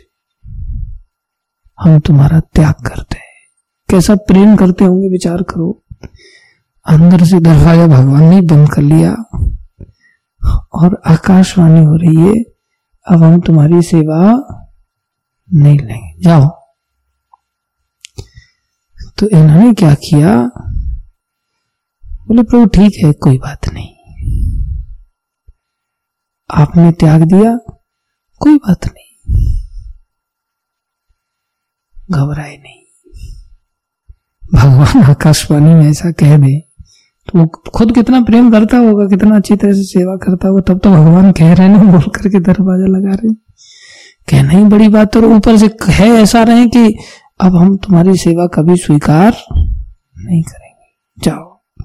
हम तुम्हारा त्याग करते हैं। कैसा प्रेम करते होंगे विचार करो। अंदर से दरवाजा भगवान ने बंद कर लिया और आकाशवाणी हो रही है, अब हम तुम्हारी सेवा नहीं लेंगे, जाओ। तो इन्होंने क्या किया, बोले प्रभु ठीक है, कोई बात नहीं, आपने त्याग दिया, कोई बात नहीं, घबराए नहीं। भगवान आकाशवाणी में ऐसा कह दे तो वो खुद कितना प्रेम करता होगा, कितना अच्छी तरह से सेवा करता होगा, तब तो भगवान कह रहे हैं, बोल करके दरवाजा लगा रहे, कहना ही बड़ी बात। और ऊपर से है ऐसा रहे कि अब हम तुम्हारी सेवा कभी स्वीकार नहीं करेंगे, जाओ।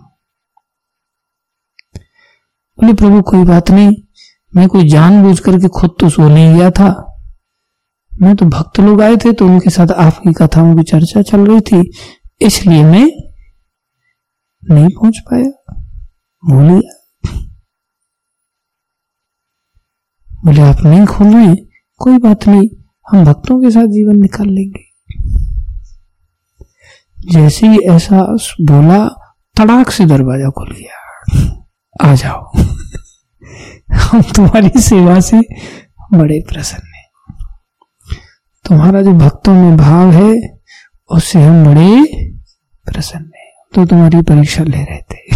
बोले प्रभु कोई बात नहीं, मैं कोई जानबूझ करके खुद तो सो नहीं गया था, मैं तो भक्त लोग आए थे तो उनके साथ आपकी कथाओं की चर्चा चल रही थी, इसलिए मैं नहीं पहुंच पाया, भूल गया। बोले आप नहीं खोल रहे, कोई बात नहीं, हम भक्तों के साथ जीवन निकाल लेंगे। जैसे ही ऐसा बोला, तड़ाक से दरवाजा खुल गया, आ जाओ, हम तुम्हारी सेवा से बड़े प्रसन्न हैं, तुम्हारा जो भक्तों में भाव है उससे हम बड़े प्रसन्न हैं, तो तुम्हारी परीक्षा ले रहे थे।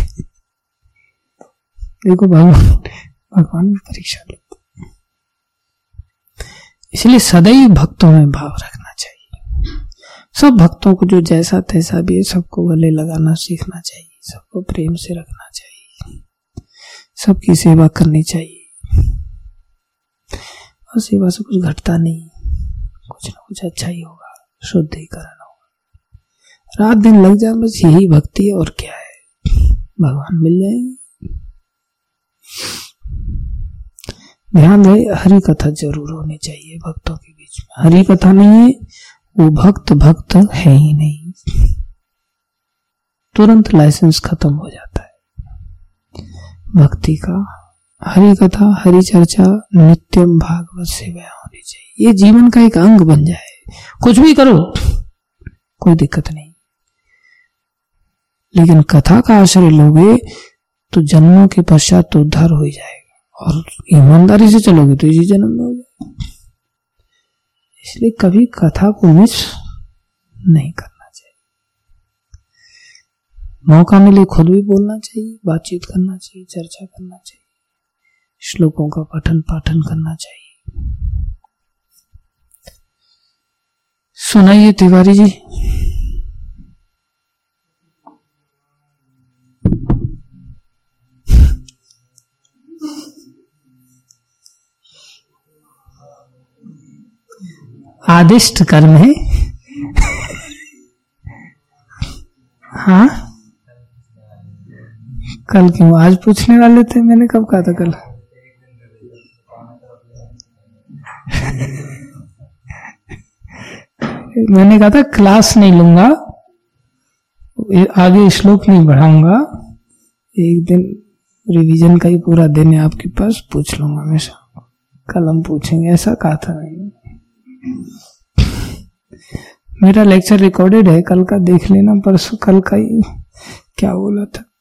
देखो भगवान भी परीक्षा लेते, इसलिए सदैव भक्तों में भाव रखना चाहिए। सब भक्तों को जो जैसा तैसा भी है, सबको गले लगाना सीखना चाहिए, सबको प्रेम से रखना चाहिए, सबकी सेवा करनी चाहिए, और सेवा से कुछ घटता नहीं, कुछ ना कुछ अच्छा ही होगा, शुद्धिकरण होगा, रात दिन लग जाए, बस यही भक्ति है, और क्या है, भगवान मिल जाएंगे। ध्यान रहे, हरि कथा जरूर होनी चाहिए भक्तों के बीच में। हरि कथा नहीं है, वो भक्त है ही नहीं, तुरंत लाइसेंस खत्म हो जाता है भक्ति का। हरि कथा, हरि चर्चा, नित्यम भागवत सेवा होनी चाहिए, ये जीवन का एक अंग बन जाए। कुछ भी करो, कोई दिक्कत नहीं, लेकिन कथा का आश्रय लोगे तो जन्मों के पश्चात तो उद्धार हो ही जाएगा, और ईमानदारी से चलोगे तो इसी जन्म में हो जाएगा। इसलिए कभी कथा को मिस नहीं करना चाहिए, मौका मिले खुद भी बोलना चाहिए, बातचीत करना चाहिए, चर्चा करना चाहिए, श्लोकों का पठन पाठन करना चाहिए। सुनाइए तिवारी जी। आदिष्ट कर्म है। हाँ, कल क्यों, आज पूछने वाले थे, मैंने कब कहा था कल? मैंने कहा था क्लास नहीं लूंगा, आगे श्लोक नहीं बढ़ाऊंगा, एक दिन रिवीजन का ही पूरा दिन है आपके पास, पूछ लूंगा हमेशा, कल हम पूछेंगे, ऐसा कहा था मैंने। मेरा लेक्चर रिकॉर्डेड है, कल का देख लेना, परसों कल का ही क्या बोला था।